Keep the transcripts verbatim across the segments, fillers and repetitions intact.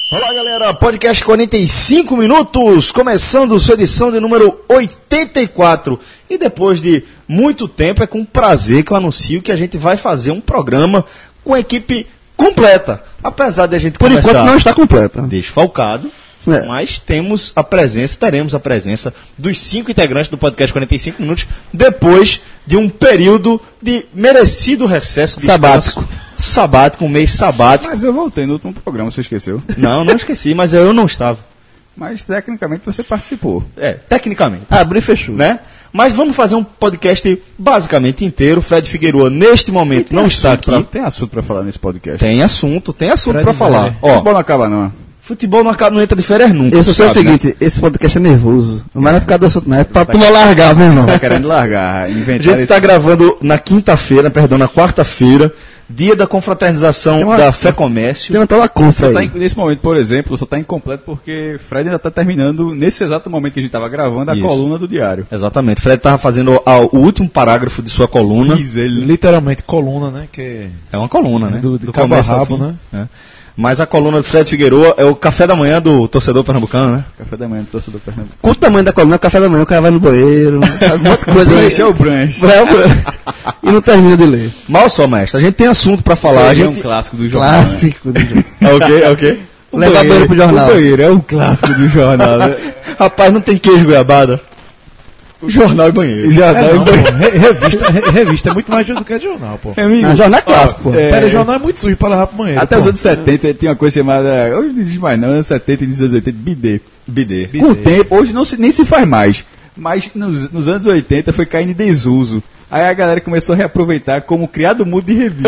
Olá, galera, podcast quarenta e cinco minutos, começando sua edição de número oitenta e quatro. E depois de muito tempo, é com prazer que eu anuncio que a gente vai fazer um programa com a equipe completa. Apesar de a gente Por começar enquanto não está completa. desfalcado, é. Mas temos a presença, teremos a presença dos cinco integrantes do podcast quarenta e cinco minutos, depois de um período de merecido recesso de sabático. Descanso. Sabático, um mês sabático. Mas eu voltei no último programa, você esqueceu? Não, não esqueci, mas eu não estava. Mas tecnicamente você participou. É, tecnicamente. Abriu e fechou. Né? Mas vamos fazer um podcast basicamente inteiro. Fred Figueroa, neste momento, não está aqui. Pra, tem assunto para falar nesse podcast? Tem assunto, tem assunto Fred para falar. Vai. Ó, futebol não acaba, não. Futebol não, acaba, não entra de férias nunca. Eu só sei o sabe, seguinte, né? esse podcast é nervoso. Mas não é por causa do assunto, não. É pra tu largar, meu irmão. Tá querendo largar, A inventar gente está esse... gravando na quinta-feira, perdão, na quarta-feira, dia da confraternização uma- da Fé Comércio. Tem uma tela consa Só tá aí. em- nesse momento, por exemplo, só está incompleto porque Fred ainda está terminando, nesse exato momento que a gente estava gravando, a Isso. coluna do diário. Exatamente. Fred estava fazendo a- o último parágrafo de sua coluna. Diz ele. Literalmente coluna, né? Que É uma coluna, né? Do- de cabo começo a ao rabo, fim. né? É. Mas a coluna do Fred Figueroa é o café da manhã do torcedor pernambucano, né? Café da manhã do torcedor Pernambuco. Com o tamanho da coluna, é o café da manhã, o cara vai no banheiro, faz um monte de coisa. Branche é o branche. Vai, vai. E não termina de ler. Mal só, mestre. A gente tem assunto pra falar. A É gente... um clássico do jornal. Clássico. do jogo. É o quê? É o quê? O Levar banheiro- banheiro pro jornal. O banheiro é um clássico do jornal. né? Rapaz, não tem queijo goiabada. Jornal e banheiro. Já É, dá não, em pô. banheiro. Re- revista, re- revista é muito mais do que jornal, pô. É, amigo, Não, jornal é clássico, pô. é, Pera, jornal é muito sujo pra levar pro banheiro. Até pô. os anos setenta tinha uma coisa chamada. Hoje não existe mais, não. Anos setenta e início dos anos oitenta, bidê. Bidê. Com o tempo, hoje não se, nem se faz mais. Mas nos, nos anos oitenta foi caindo em desuso. Aí a galera começou a reaproveitar como criado mudo de revista.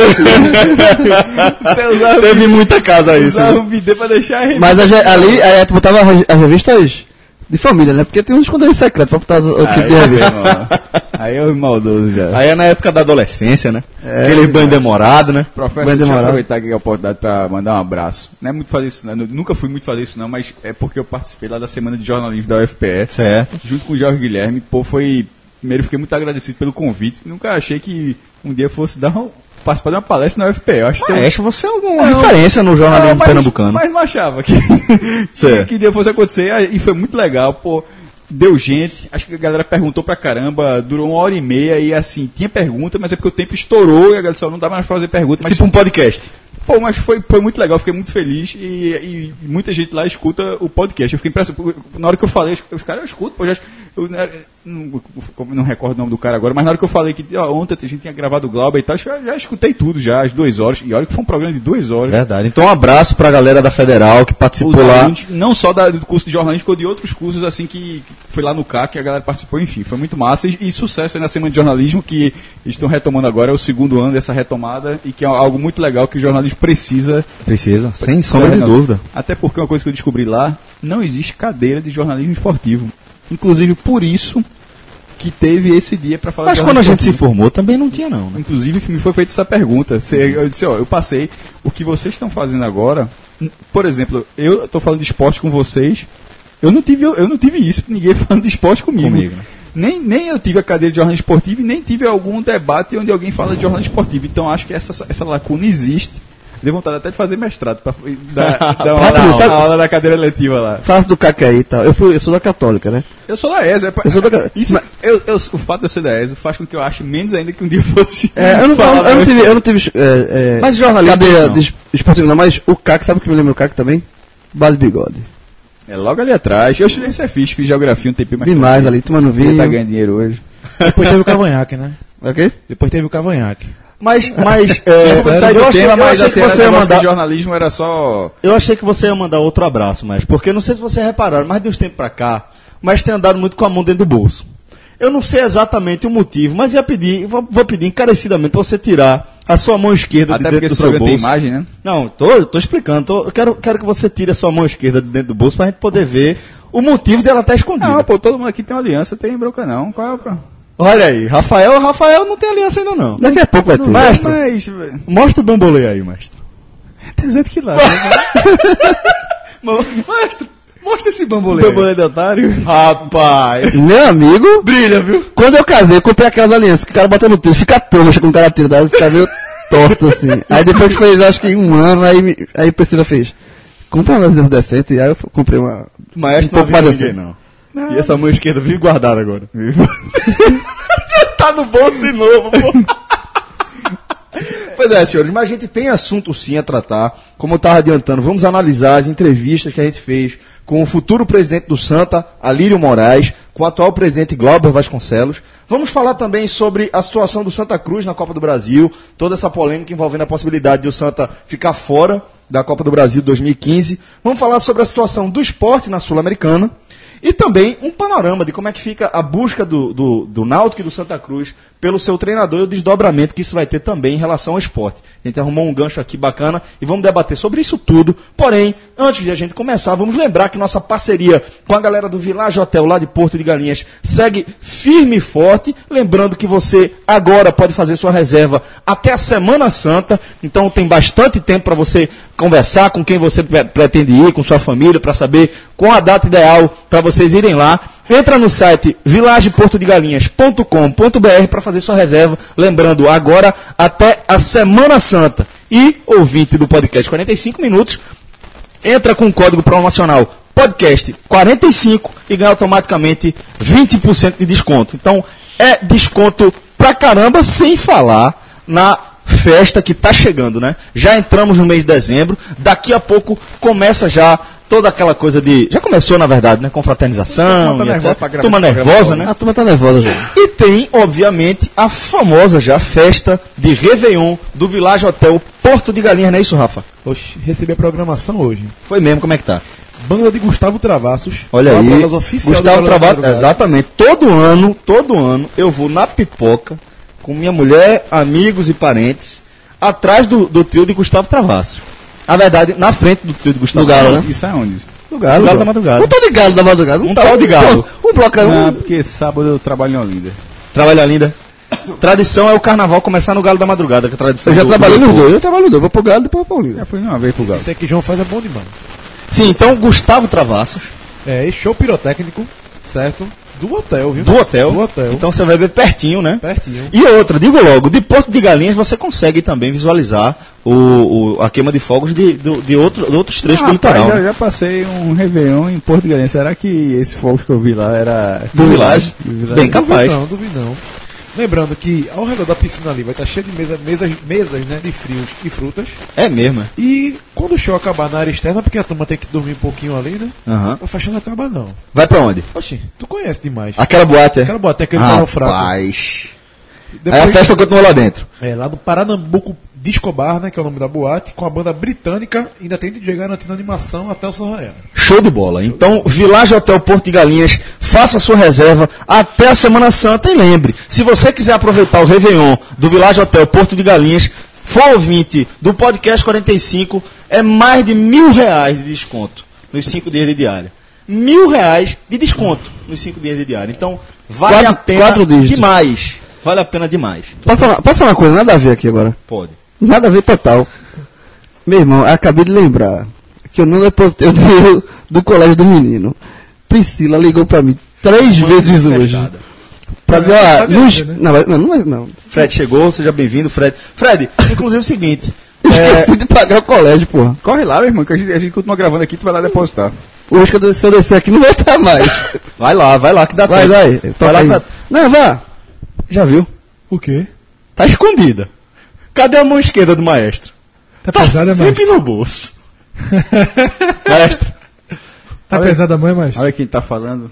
Você usava, Teve muita casa isso. usava né? um bidê pra deixar a revista. Mas a, ge- ali, aí tu botava as re- as revistas de família, né? Porque tem uns esconderios secretos pra botar os- o tipo de Aí, revista. irmão, aí é o maldoso já. Aí é na época da adolescência, né? É, Aquele banho demorado, né? Professor, Vai deixa eu demorar. aproveitar aqui a oportunidade para mandar um abraço. Não é muito fazer isso, não. Eu nunca fui muito fazer isso, não, mas é porque eu participei lá da Semana de Jornalismo da U F P E. Certo. Junto com o Jorge Guilherme. Pô, foi. Primeiro, fiquei muito agradecido pelo convite. Nunca achei que um dia fosse dar um, participar de uma palestra na U F P E. Eu acho que tem um- Maestro, você é alguma Não, referência no jornalismo Não, mas- pernambucano. Mas não achava que, Certo. que dia fosse acontecer. Ah, E foi muito legal, pô. Deu gente, acho que a galera perguntou pra caramba, durou uma hora e meia e assim, tinha pergunta, mas é porque o tempo estourou e a galera só não dá mais pra fazer pergunta. Mas, Tipo um podcast. pô, mas foi, foi muito legal, fiquei muito feliz e, e muita gente lá escuta o podcast. Eu fiquei impressionado. Na hora que eu falei, os caras eu escuto, pô, já, eu não, não, não recordo o nome do cara agora, mas na hora que eu falei que ó, ontem a gente tinha gravado o Glauber e tal, eu já, já escutei tudo já, as duas horas. E olha que foi um programa de duas horas. Verdade. Então um abraço pra galera da Federal que participou Os lá. alunos, não só da- do curso de jornalismo, como de outros cursos assim que, que foi lá no C A C, que a galera participou, enfim, foi muito massa e, e sucesso aí na Semana de Jornalismo, que estão retomando agora, é o segundo ano dessa retomada e que é algo muito legal que o jornalismo precisa. Precisa, sem sombra de Não, dúvida. Até porque uma coisa que eu descobri lá, não existe cadeira de jornalismo esportivo. Inclusive por isso que teve esse dia para falar Mas de quando a jornalismo gente se esportivo. formou também não tinha não, né? Inclusive me foi feita essa pergunta. Cê- Eu disse, ó, eu passei, o que vocês estão fazendo agora, n- por exemplo, eu estou falando de esporte com vocês, eu não tive, eu não tive isso, ninguém falando de esporte comigo. Comigo, né? Nem, nem eu tive a cadeira de jornalismo esportivo e nem tive algum debate onde alguém fala de jornalismo esportivo. Então acho que essa, essa lacuna existe. Dei vontade até de fazer mestrado, para dar, dar uma Rápido, aula, sabe- a aula da cadeira letiva lá. Falasse do C A C aí e tal. Eu, fui, eu sou da Católica, né? Eu sou da E S O. É, Eu sou da- isso, mas- eu, eu- o fato de eu ser da E S O faz com que eu ache menos ainda que um dia fosse. É, eu não, falar eu, eu não mais- tive, eu não tive é, é, Mas jornalismo cadeira não. de es- esportivo não, mas o C A C, sabe o que me lembra o C A C também? Base Bigode. É logo ali atrás. Eu estudei Cefis, fiz geografia um tempinho mais. Demais ali, tomando Ele vinho. tá ganhando dinheiro hoje. Depois teve o cavanhaque, né? É o quê? Depois teve o cavanhaque. Mas, mas é, Desculpa, sair do eu achei, tema, eu mas achei assim, que era você ia negócio mandar... de jornalismo era só. Eu achei que você ia mandar outro abraço, mas porque não sei se vocês repararam, mas de uns tempos pra cá, mas tem andado muito com a mão dentro do bolso. Eu não sei exatamente o motivo, mas ia pedir, vou, vou pedir encarecidamente pra você tirar a sua mão esquerda Até de porque dentro esse do seu programa tem bolso. imagem, né? Não, tô, tô explicando. Tô, eu quero, quero que você tire a sua mão esquerda de dentro do bolso pra gente poder ver o motivo dela estar escondida. Não, pô, todo mundo aqui tem uma aliança, tem bronca não. Qual é o problema? Olha aí, Rafael, Rafael não tem aliança ainda não. Daqui a pouco vai ter. Mestre, Mas. mostra o bambolê aí, mestre. Tem dezoito que lá. Mestre, mostra esse bambolê. Bambolê de otário. Rapaz. Meu amigo, Brilha, viu? quando eu casei, eu comprei aquelas alianças que o cara bota no tiro, fica trouxa com o cara tira, tá? Fica meio torto assim. Aí depois que fez, acho que um ano, aí, me- aí Priscila fez. compra uma luz decente, e aí eu comprei uma... Maestro um não pouco mais avisa ninguém, decente. não. E essa mão esquerda vive guardada agora. Tá no bolso de novo, pô. Pois é, senhores, mas a gente tem assunto sim a tratar. Como eu estava adiantando, vamos analisar as entrevistas que a gente fez com o futuro presidente do Santa, Alírio Moraes, com o atual presidente Glauber Vasconcelos. Vamos falar também sobre a situação do Santa Cruz na Copa do Brasil, toda essa polêmica envolvendo a possibilidade de o Santa ficar fora da Copa do Brasil dois mil e quinze. Vamos falar sobre a situação do esporte na Sul-Americana. E também um panorama de como é que fica a busca do, do, do Náutico e do Santa Cruz pelo seu treinador e o desdobramento que isso vai ter também em relação ao esporte. A gente arrumou um gancho aqui bacana e vamos debater sobre isso tudo. Porém, antes de a gente começar, vamos lembrar que nossa parceria com a galera do Village Hotel lá de Porto de Galinhas segue firme e forte. Lembrando que você agora pode fazer sua reserva até a Semana Santa. Então tem bastante tempo para você conversar com quem você pretende ir, com sua família, para saber qual a data ideal para vocês irem lá. Entra no site village porto de galinhas ponto com ponto b r para fazer sua reserva. Lembrando, agora até a Semana Santa. E, ouvinte do podcast quarenta e cinco minutos, entra com o código promocional podcast quarenta e cinco e ganha automaticamente vinte por cento de desconto. Então, é desconto pra caramba, sem falar na festa que está chegando, né? Já entramos no mês de dezembro, daqui a pouco começa já toda aquela coisa de... Já começou, na verdade, né? Confraternização, Turma tá e nervosa etcétera. pra gravar Turma esse programa nervosa, logo, né? A turma tá nervosa já. E tem, obviamente, a famosa já festa de Réveillon do Village Hotel Porto de Galinhas, não é isso, Rafa? Oxe, recebi a programação hoje. Foi mesmo, como é que tá? Banda de Gustavo Travassos. Olha uma aí, das oficial Gustavo do Galo da Travassos, Madrugada. exatamente, todo ano, todo ano, eu vou na Pipoca, com minha mulher, amigos e parentes, atrás do, do trio de Gustavo Travassos. Na verdade, na frente do trio de Gustavo Do Galo, Travassos. né? Isso é onde? Do Galo. Do Galo pô. da Madrugada. Um tal de Galo da Madrugada. Um tal de Galo. Um bloco é Não, um... porque sábado eu trabalho em Olinda. Trabalha linda. Tradição é o carnaval começar no Galo da Madrugada, que é a tradição Eu já do- trabalhei do- nos dois. Eu trabalho nos dois. Vou pro Galo e depois vou pro Paulino. Já fui uma vez pro Galo. Isso aí que João faz é bom demais. Sim, então Gustavo Travassos, É, e show pirotécnico, certo? Do hotel, viu? do hotel. Do hotel. Então você vai ver pertinho, né? Pertinho. E outra, digo logo, de Porto de Galinhas você consegue também visualizar o, o- a queima de fogos de, do- de, outro- de outros trechos Ah, do litoral. rapaz, já, né? já passei um Réveillon em Porto de Galinhas. Será que esse fogo que eu vi lá era... Do Village? Do Village? Bem capaz. Não, duvido não. Lembrando que ao redor da piscina ali vai estar cheio de mesa, mesas, mesas né, de frios e frutas. É mesmo, é? E quando o show acabar na área externa, porque a turma tem que dormir um pouquinho ali, né? Aham. A festa não acaba não. Vai pra onde? Oxi, tu conhece demais. Aquela boate, é? Aquela boate, aquele barão fraco. Rapaz. Depois, Aí a festa continua lá dentro. É, lá no Paranambuco Disco Bar, né, que é o nome da boate, com a banda britânica, ainda tem D J garantindo animação até o Sol Raiar. Show de bola. Então, Village Hotel Porto de Galinhas, faça sua reserva até a Semana Santa e lembre, se você quiser aproveitar o Réveillon do Village Hotel Porto de Galinhas, for ouvinte do podcast quarenta e cinco, é mais de mil reais de desconto nos cinco dias de diária. Mil reais de desconto nos cinco dias de diária. Então, vale Quatro- a pena quatro dígitos. demais. Vale a pena demais. Passa uma, passa uma coisa, nada a ver aqui agora. Pode. Nada a ver total. Meu irmão, acabei de lembrar que eu não depositei o dinheiro do colégio do menino. Priscila ligou pra mim três vezes hoje. Fechada. Pra dizer, ó, sabe não, ainda, né? não, vai- não, não, vai- não. Fred chegou, seja bem-vindo, Fred. Fred, inclusive é o seguinte. Esqueci de pagar o colégio, porra. Corre lá, meu irmão, que a gente, a gente continua gravando aqui, tu vai lá depositar. Hoje que eu, se eu descer aqui não vai estar mais. Vai lá, vai lá que dá Vai, tempo. vai. Vai Toca lá aí. que dá... Não, vá. Já viu? O quê? Tá escondida. Cadê a mão esquerda do maestro? Tá, Tá pesada, mas. sempre no bolso. Maestro, Tá Olha- pesada a mãe, mas. Olha quem tá falando.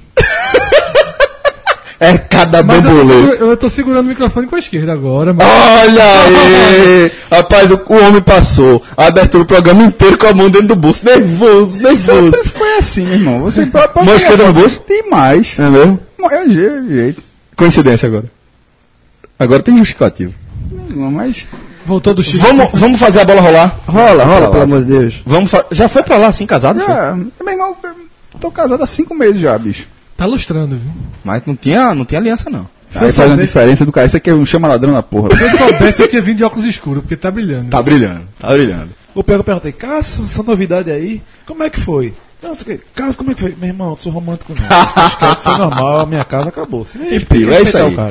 é cada Mas eu tô, bambolê. segura- eu tô segurando o microfone com a esquerda agora, mas. Olha aí! Rapaz, o, o homem passou a abertura do programa inteiro com a mão dentro do bolso. Nervoso, nervoso. Sempre foi assim, meu irmão. Você pode, pode Mão esquerda no bolso? Demais. É mesmo? É je- jeito. Coincidência agora. Agora tem justificativo. Não, mas... Voltou do Chico. Vamos, vamos fazer a bola rolar? Rola, rola, pelo amor de Deus. Vamos fa- Já foi pra lá assim, casado? Foi? Já, meu irmão, eu tô casado há cinco meses já, bicho. Tá lustrando, viu? Mas não tinha, não tinha aliança, não. Se Aí eu faz uma soubesse- diferença do cara. Isso aqui é um chama ladrão na porra. Se eu soubesse, eu tinha vindo de óculos escuros, porque tá brilhando. Tá brilhando, tá brilhando. O Pego perguntei, Cássio, essa novidade aí, como é que foi? Não, sei o quê. Cássio, como é que foi? Meu irmão, não sou romântico não. Acho que foi normal, a minha casa acabou. E pila, é isso aí. Cara.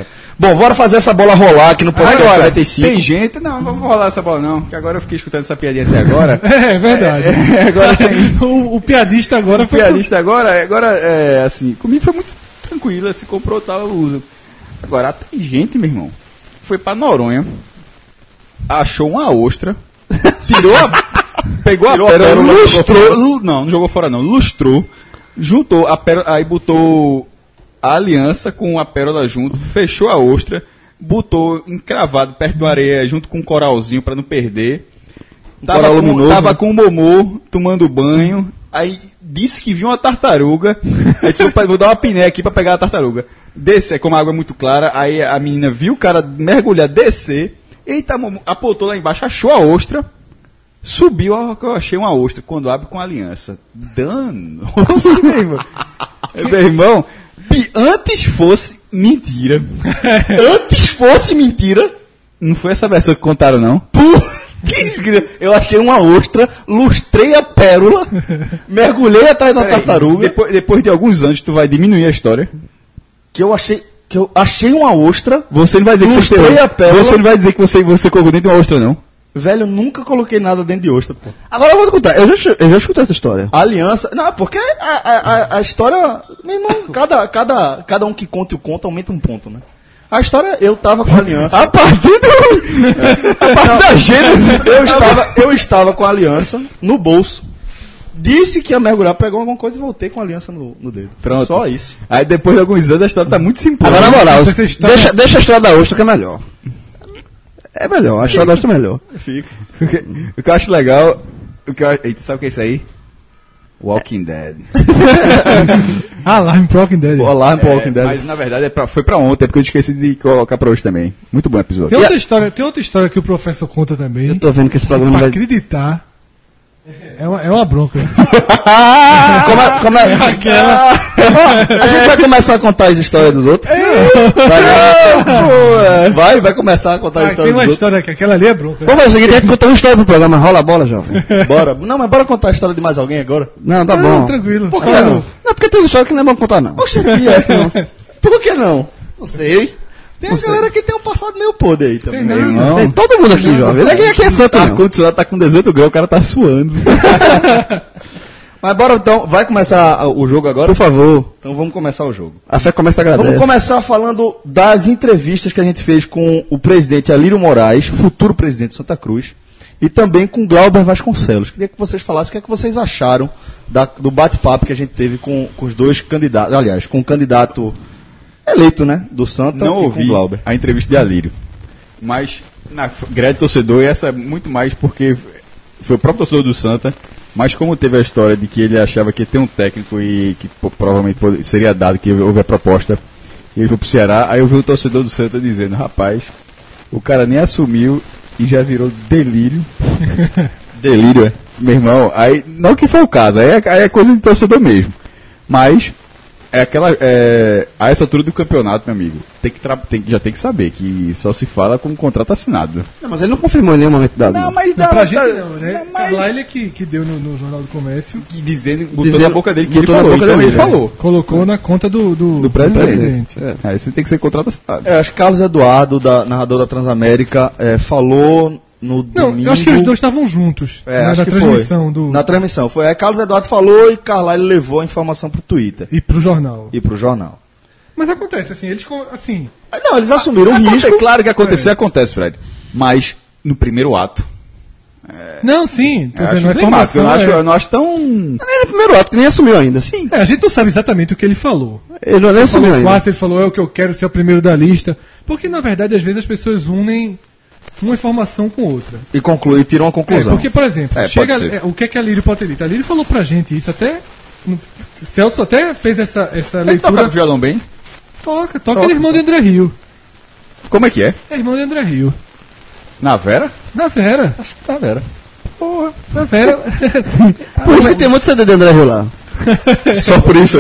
Bom, bora fazer essa bola rolar aqui no podcast Agora, quarenta e cinco. tem gente... Não, não vou rolar essa bola não, que agora eu fiquei escutando essa piadinha até agora. É, é verdade. É, agora tem... O, o piadista agora O foi. piadista agora, agora é assim, comigo foi muito tranquilo, se comprou tal, eu uso. Agora, tem gente, meu irmão, foi pra Noronha, achou uma ostra, tirou a... pegou Tirou a a pérola, pérola, lustrou, lu- não, não jogou fora não, lustrou, juntou a pérola, aí botou a aliança com a pérola junto, fechou a ostra, botou encravado perto da areia junto com um coralzinho pra não perder. Tava coral com, luminoso, tava né? com o Momô tomando banho, aí disse que viu uma tartaruga, aí disse, "Vou- vou dar uma piné aqui pra pegar a tartaruga. Desce, aí como a água é muito clara, aí a menina viu o cara mergulhar, descer, eita, Momô, apontou lá embaixo, achou a ostra, subiu, ó, que eu achei uma ostra, quando abre com a aliança. Dano! meu irmão. Meu irmão, pi- antes fosse mentira, Antes fosse mentira, não foi essa versão que contaram não? putz, grila, eu achei uma ostra, lustrei a pérola, mergulhei atrás da Peraí, tartaruga, Depois, depois de alguns anos, tu vai diminuir a história. que eu achei, que eu achei uma ostra, Você não vai dizer que você Lustrei tem- a pérola. Você não vai dizer que você, você colocou dentro de uma ostra, não. velho, eu nunca coloquei nada dentro de ostra, pô. Agora eu vou te contar, eu já, eu já escutei essa história. A aliança. Não, porque a, a, a, a história. Meu irmão, cada, cada, cada um que conta o conto aumenta um ponto, né? A história, eu tava com a aliança. A partir do. A partir da Gênesis. Eu estava, eu estava com a aliança no bolso. Disse que ia mergulhar, pegou alguma coisa e voltei com a aliança no, no dedo. Pronto. Só isso. Aí depois de alguns anos a história tá muito simples. Agora, na moral, essa história- deixa, deixa a história da ostra que é melhor. É melhor, a história da ostra é melhor. Fica. O que, o que eu acho legal. O que eu, eita, sabe o que é isso aí? Walking Dead. Alarme pro Walking Dead. O alarme pro É, Walking Dead. mas na verdade é pra, foi pra ontem, é porque eu esqueci de colocar pra hoje também. Muito bom episódio. Tem outra história, tem outra história que o professor conta também. Eu tô vendo que esse programa Pra vai. acreditar. É uma, é uma bronca. Como é, como é, A gente vai começar a contar as histórias dos outros. Vai, vai, vai começar a contar as Ah, tem histórias uma dos história que aquela ali é bronca. Vamos fazer o seguinte, a gente conta uma história pro programa, rola a bola, jovem. outros. Bora. Não, mas bora contar a história de mais alguém agora. Não, tá Não, bom. tranquilo. Por que Fala. não? Não, porque tem história que não é bom contar, não. Poxa, é. Por que não? Não sei. Tem a galera que tem um passado meio podre aí também. Tem Meu nada. irmão, Tem todo mundo aqui, jovem. Ninguém aqui é santo, a não. condicionado tá com dezoito graus, o cara tá suando. Mas bora então, vai começar o jogo agora? Por favor, Então vamos começar o jogo. a fé começa a Vamos agradecer. começar falando das entrevistas que a gente fez com o presidente Alírio Moraes, futuro presidente de Santa Cruz, e também com Glauber Vasconcelos. Queria que vocês falassem o que é que vocês acharam da- do bate-papo que a gente teve com, com os dois candidatos, aliás, com o candidato eleito, né, do Santa Não e com ouvi o Glauber. a entrevista de Alírio. Mas, na grande torcedor, e essa é muito mais porque foi o próprio torcedor do Santa, mas como teve a história de que ele achava que ia ter um técnico e que pô, provavelmente pode- seria dado, que houve a proposta, e ele foi pro Ceará, aí eu vi o torcedor do Santa dizendo, rapaz, o cara nem assumiu e já virou delírio. Delírio, é? Meu irmão, aí, não que foi o caso, aí é, aí é coisa de torcedor mesmo. Mas, é aquela. É, a essa altura do campeonato, meu amigo, tem que tra- tem, que- já tem que saber que só se fala com um contrato assinado. Não, mas ele não confirmou em nenhum momento dado. Não, mas Não, dá, pra dá- gente não, né? dá- mas- Lá ele é que, que deu no, no Jornal do Comércio, que dizendo, botou Dizendo- na boca dele que ele botou na falou, boca então dele, ele né? falou. colocou na conta do, do, Do presidente. presidente. É, aí você tem que ser contrato assinado. É, acho que Carlos Eduardo, da, narrador da Transamérica, é, falou no Não, domingo... eu acho que os dois estavam juntos É, na, acho na que transmissão foi. do, Na transmissão. Foi. Aí Carlos Eduardo falou e Carlyle levou a informação pro Twitter e pro jornal. e pro jornal. Mas acontece, assim, eles, com- assim, Ah, Não, eles assumiram o Aconte- risco. Claro que acontecer, acontece, Fred. Mas no primeiro ato. não, sim, tô Eu dizendo, a acho emblemático, eu, informação não acho, é- eu não acho tão. Nem no primeiro ato, que nem assumiu ainda. Sim. É, a gente não sabe exatamente o que ele falou. Ele não nem assumiu Falou ainda. quatro, ele falou, é o que eu quero ser o primeiro da lista. Porque, na verdade, às vezes as pessoas unem uma informação com outra. E conclui, tirou uma É, conclusão. porque, por exemplo, É, chega, pode ser. é, o que é que a Lírio pode ter dito? A Lírio falou pra gente isso, até. no- Celso até fez essa, essa Ele leitura. toca violão bem? Toca, toca, ele é irmão de André Rio. Como é que é? É irmão de André Rio. Na Vera? Na Vera. Tá, Vera. Porra, na Vera. Por isso que tem muito C D de André Rio lá. Só por isso.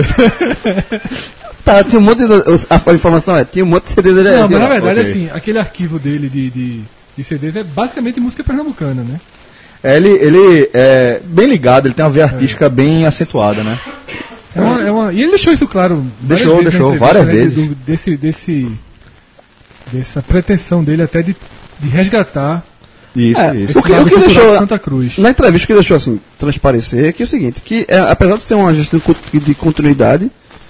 Tá, tinha um monte de. A, a informação é, tinha um monte de C D de André Não, Rio. mas na lá. verdade, ok. assim, aquele arquivo dele de, de, de C Ds é basicamente música pernambucana, né? É, ele, ele é bem ligado, ele tem uma veia artística bem acentuada, né? É uma, é uma, e ele deixou isso claro. várias Deixou, vezes na deixou, entrevista, várias né, vezes. do- desse, desse, dessa pretensão dele até de, de resgatar Isso, É, isso. o que, lado o que cultural deixou de Santa Cruz. na entrevista, o que deixou assim transparecer é que é o seguinte, que é, apesar de ser uma gestão de co- de continuidade,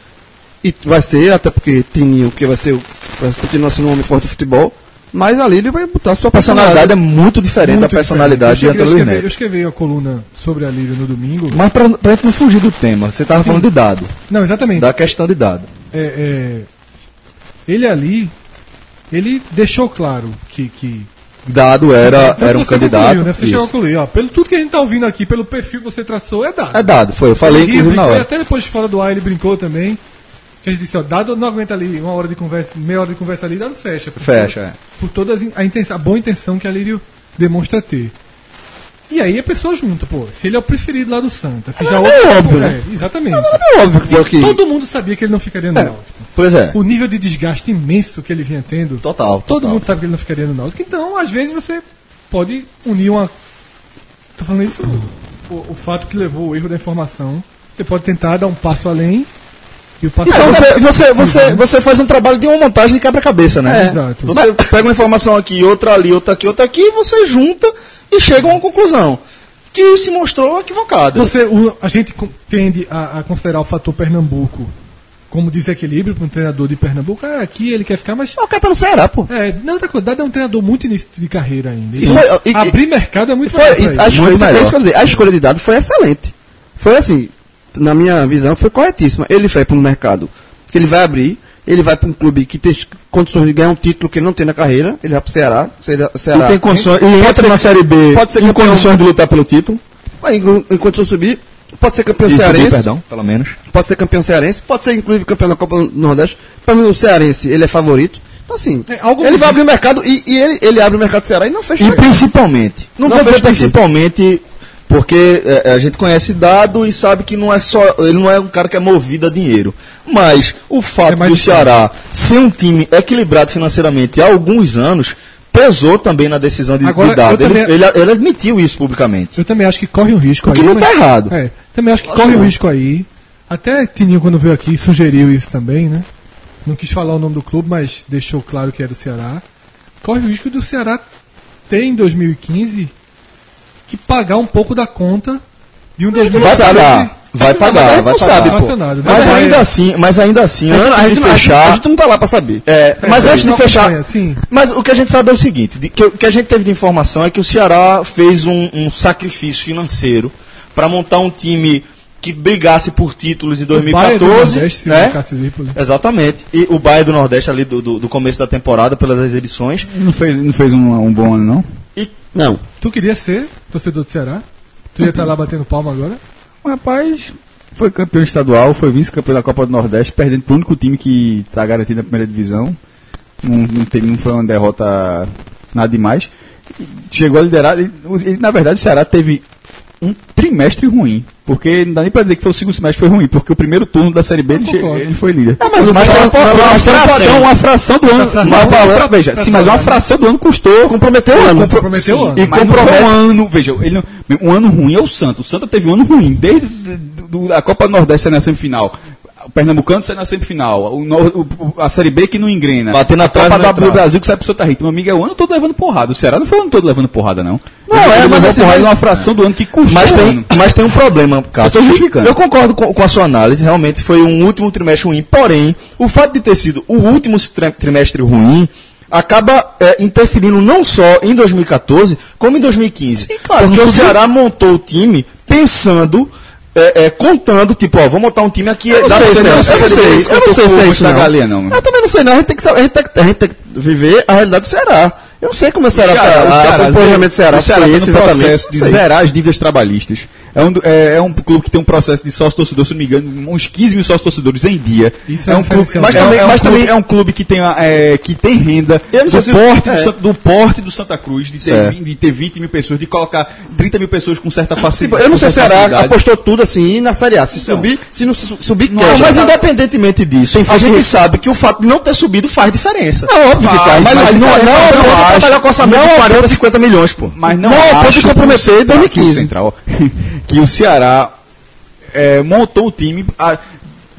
e vai ser, até porque Tininho, que vai ser o, vai continuar sendo um homem forte do futebol, mas ali ele vai botar sua A personalidade é muito diferente Muito da personalidade de diferente. eu Antônio escrevi, Neto. eu escrevi uma coluna sobre a Lírio no domingo. Mas pra, pra gente não fugir do tema, você estava falando de dado, Não, exatamente. da questão de dado. É, é, ele ali, ele deixou claro que... que Dado era, Então, era um você candidato. concluiu, né? Você chegou a isso. concluir, ó, pelo tudo que a gente tá ouvindo aqui, pelo perfil que você traçou, é dado. É dado, foi. Eu falei, Ele inclusive, na brincou, e hora. até depois de fora do ar ele brincou também. Que a gente disse, ó, dado não aguenta ali uma hora de conversa, meia hora de conversa ali, dado fecha. Por Fecha, toda- é. Por toda a, intenção, a boa intenção que a Lírio demonstra ter. E aí a pessoa junta, pô, se ele é o preferido lá do Santa, se já é outro, óbvio, é, né? exatamente. É óbvio que foi que... Todo mundo sabia que ele não ficaria no É. Náutico. Pois é. O nível de desgaste imenso que ele vinha tendo. Total, Todo total. mundo sabe que ele não ficaria no Náutico. Então, às vezes, você pode unir uma. Tô falando isso, o, o fato que levou o erro da informação. Você pode tentar dar um passo além. E o passo Então, além- você, você, você, Sim, você faz um trabalho de uma montagem de quebra-cabeça, né? É, exato. Você pega uma informação aqui, outra ali, outra aqui, outra aqui, você junta e chega a uma conclusão que se mostrou equivocada. Você, o- a gente co- tende a, a considerar o fator Pernambuco como desequilíbrio para um treinador de Pernambuco. Ah, aqui ele quer ficar, mas. O cara tá no Ceará, pô. É, não, outra coisa, Dado é um treinador muito início de carreira ainda. Sim. E Foi- e- abrir mercado é muito Foi, melhor pra e ele. a, escolha, Muito isso é melhor. isso que eu ia dizer, a escolha de dado foi excelente. Foi assim, na minha visão, foi corretíssima. Ele foi para um mercado que ele vai abrir, ele vai para um clube que tem condições de ganhar um título que ele não tem na carreira, ele vai para o Ceará, Ceará, Ceará E tem condições, e Pode entra ser- na Série B pode ser em campeão. condições de lutar pelo título. Em, em condições de subir, pode ser campeão E subir, cearense, perdão, pelo menos. pode ser campeão cearense, pode ser inclusive campeão da Copa do Nordeste. Para mim, o cearense, ele é favorito. Então, assim, É, algo ele que vai diz- abrir o mercado e, e ele, ele abre o mercado do Ceará e não fecha. E principalmente, não, Não vou fez dizer pra quê? principalmente, porque é, a gente conhece dado e sabe que não é só, ele não é um cara que é movido a dinheiro. Mas o fato É mais do difícil. Ceará ser um time equilibrado financeiramente há alguns anos pesou também na decisão de, Agora, de dado. eu Ele, também- ele, ele admitiu isso publicamente. Eu também acho que corre um risco O que aí. não mas- tá errado. É, também acho que corre um risco aí. Até Tininho, quando veio aqui, sugeriu isso também, né? Não quis falar o nome do clube, mas deixou claro que era o Ceará. Corre o risco do Ceará ter em dois mil e quinze que pagar um pouco da conta de um dois mil e Vai quinze. pagar, vai pagar, gente vai não pagar. sabe, pô. Relacionado, né? Mas É, ainda assim, mas ainda assim, A gente, antes a de gente, a fechar, gente não tá lá para saber. É, mas É, antes de não fechar. acompanha, sim. Mas o que a gente sabe é o seguinte: de- que, o que a gente teve de informação é que o Ceará fez um, um sacrifício financeiro para montar um time que brigasse por títulos em dois mil e Bayern do quatorze. Nordeste, né? o Cássio Zirpoli. Exatamente. E o Bayern do Nordeste ali do, do, do começo da temporada, pelas exibições. Não fez, não fez um, um bom ano, não? E Não. Tu queria ser torcedor do Ceará? Tu ia estar lá batendo palma agora? O rapaz foi campeão estadual, foi vice-campeão da Copa do Nordeste, perdendo pro único time que está garantido na primeira divisão. Não, não, teve, não foi uma derrota nada demais. Chegou a liderar. Ele, ele, na verdade, o Ceará teve um trimestre ruim. Porque não dá nem pra dizer que foi o segundo semestre foi ruim, porque o primeiro turno da Série B ele, che- concordo. ele foi líder. Ah, mas o mas tem uma, Ceará- uma, mas tem um fração, porém. uma fração do ano. fração Mas, do ano. mas, veja, sim, mas uma fração do ano custou. Comprometeu o ano. Comprometeu o ano. E E mas não compromete- foi um ano, veja, ele não, um ano ruim é o Santa. O Santa teve um ano ruim, desde do, do- a Copa do Nordeste saiu na semifinal. O Pernambucano sai na semifinal. O, Nor- o- a Série B que não engrena. Bater na a trave Copa na da do trave. Brasil que sai pro Santa Rita. Meu amigo, é o ano todo levando porrada. O Ceará não foi o ano todo levando porrada, não. Não, Ele é, levou mas assim, porrada mas- em uma fração do ano que custou Mas o tem, ano. mas tem um problema, Cássio. Eu tô justificando. Eu concordo com, com a sua análise, realmente foi um último trimestre ruim. Porém, o fato de ter sido o último tri- trimestre ruim acaba é, interferindo não só em dois mil e quatorze, como em dois mil e quinze. claro, porque não o subiu- Ceará montou o time pensando, é, é, contando, tipo, ó, vou montar um time aqui. Eu não dá sei, pra eu ser- não sei, eu não sei, eu não sei se é isso da não. galinha, não. Eu também não sei não, a gente tem que, sa- a gente tem que, a gente tem que viver a realidade do Ceará. Eu não sei como é o Ceará, tá- o planejamento do Ceará, o Ceará foi tá esse no exatamente. processo de Não sei. zerar as dívidas trabalhistas. É um, do- é, é um clube que tem um processo de sócio-torcedor, se não me engano, uns quinze mil sócios-torcedores em dia. Isso é é um clube, diferencial. mas É um- também, é um mas clube- também é um clube que tem, a- é, que tem renda Eu não do sei se- porte, é. do, San- do porte do Santa Cruz, de ter, Certo. vi- de ter vinte mil pessoas, de colocar trinta mil pessoas com certa Tipo, facilidade. eu não sei se o com certa Ceará facilidade. apostou tudo assim na Série A. Se Então. subir, se não su- subir, Não, quebra. mas independentemente disso, Tem a fato gente que- sabe que o fato de não ter subido faz diferença. Não, óbvio que faz, mas, Mas não, não, não, não, não, você acho- trabalhar com orçamento não, de quarenta, cinquenta milhões, pô. Mas não, Não, acho pode que comprometer o- em dois mil e quinze. Central, que o Ceará é, montou o time a-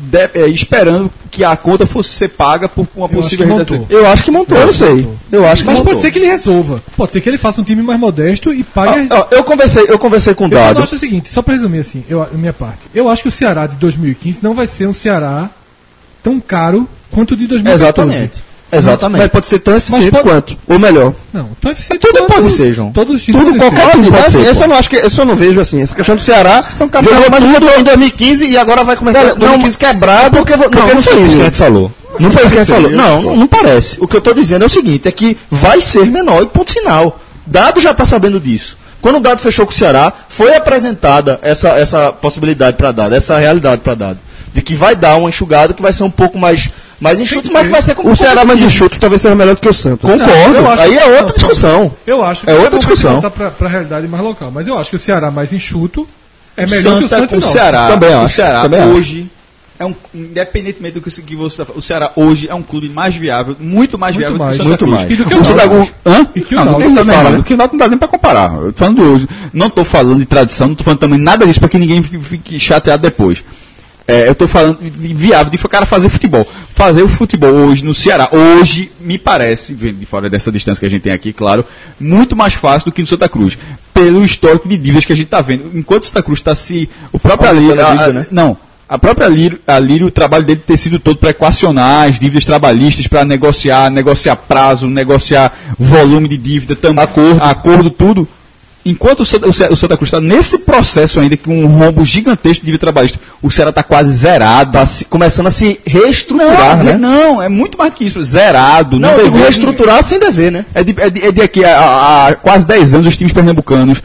de, é, esperando que a conta fosse ser paga por uma Eu possível acho que redação. montou. Eu acho que montou, eu sei. Eu acho que Mas montou. pode ser que ele resolva. Pode ser que ele faça um time mais modesto e pague. Ah, ó, eu conversei, eu conversei com o Eu só Dado. acho o seguinte, só pra resumir assim, eu, a minha parte. Eu acho que o Ceará de dois mil e quinze não vai ser um Ceará tão caro quanto o de dois mil e quatorze. Exatamente. Exatamente. Mas pode ser tão eficiente pode- quanto, ou melhor. Não, tão eficiente Tudo quanto pode ser, João. Todos os times Tudo, podem qualquer ser. time pode pode ser, ser. Eu pô. só não acho que, eu só não vejo assim. Essa questão do Ceará capitando, jogou mas tudo eu tô- em dois mil e quinze e agora vai começar Não, dois mil e quinze quebrado. Porque, porque não, não foi isso que a gente falou. Não foi isso que a gente falou. Não, não, não parece. O que eu estou dizendo é o seguinte, é que vai ser menor e ponto final. Dado já está sabendo disso. Quando o Dado fechou com o Ceará, foi apresentada essa, essa possibilidade para Dado, essa realidade para Dado. De que vai dar uma enxugada que vai ser um pouco mais, mais enxuto, mas que vai ser O Ceará mais enxuto talvez seja melhor do que o Santos. Concordo. eu acho Aí que- é outra não, discussão. Eu acho que É outra bom pra discussão. voltar pra, pra realidade mais local. Mas eu acho que o Ceará mais enxuto é melhor que o Santa Santos. com o não. Ceará. Também o acho, Ceará também acho. hoje é um, independentemente do que, que você está falando, o Ceará hoje é um clube mais viável, muito mais Muito viável mais, do que o Santa muito Cruz. mais. E do que o O Santa Náutico. Cruz- Hã? E que o Não, Náutico do que também, fala, né? do que o Náutico não dá nem para comparar. Eu tô falando do hoje. Não estou falando de tradição, não estou falando também nada disso para que ninguém fique- fique chateado depois. É, eu estou falando de viável, de o cara fazer futebol. Fazer o futebol hoje no Ceará, hoje, me parece, vendo de fora dessa distância que a gente tem aqui, claro, muito mais fácil do que no Santa Cruz. Pelo histórico de dívidas que a gente está vendo. Enquanto o Santa Cruz está se. O próprio Aumentando Alírio. a a- dívida, a- né? Não. A própria Alírio, Alírio, o trabalho dele ter sido todo para equacionar as dívidas trabalhistas, para negociar, negociar prazo, negociar volume de dívida, tam, acordo, acordo, tudo. Enquanto o Santa, o Ce- o Santa Cruz está nesse processo ainda, com um rombo gigantesco de dívida trabalhista, o Ceará está quase zerado. Tá se- começando a se reestruturar, Não, né? não, é muito mais do que isso. Zerado. Não, eu digo devia- reestruturar sem dever, né? É de, é de, é de aqui a, a- a quase dez anos os times pernambucanos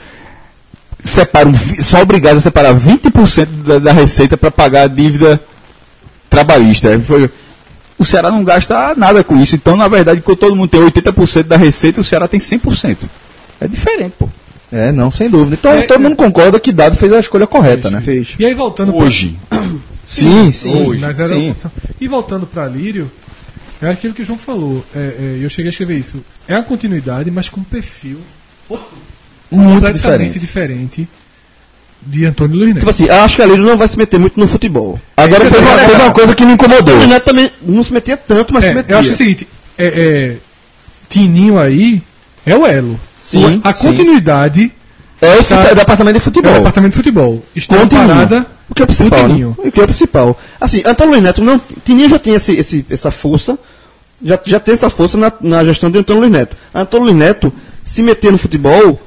separam, vi- são obrigados a separar vinte por cento da, da receita para pagar a dívida trabalhista. É, foi- O Ceará não gasta nada com isso. Então, na verdade, quando todo mundo tem oitenta por cento da receita, o Ceará tem cem por cento. É diferente, pô. É, não, sem dúvida. Então É, todo é. mundo concorda que Dado fez a escolha correta, né? Fez. E aí voltando pra- Hoje. Sim, sim. Hoje, mas era sim. uma- E voltando para Lírio, é aquilo que o João falou. É, é, eu cheguei a escrever isso. É a continuidade, mas com um perfil Muito completamente diferente. diferente de Antônio Luiz Neto. Tipo assim, acho que a Lírio não vai se meter muito no futebol. Agora Isso teve é uma, legal. teve uma coisa que me incomodou. O Luiz Neto também não se metia tanto, mas É, se metia. eu acho o seguinte: é, é, Tininho aí é o elo. Sim, a sim. continuidade É o Tá. fute- departamento de é o futebol. departamento de futebol. Está Com o Tininho. parada. O que é o principal, O né? Tininho. O que é o principal. Assim, Antônio Luiz Neto, não, Tininho já tinha esse, esse- essa força, já, já tem essa força na, na gestão de Antônio Luiz Neto. Antônio Luiz Neto se meter no futebol,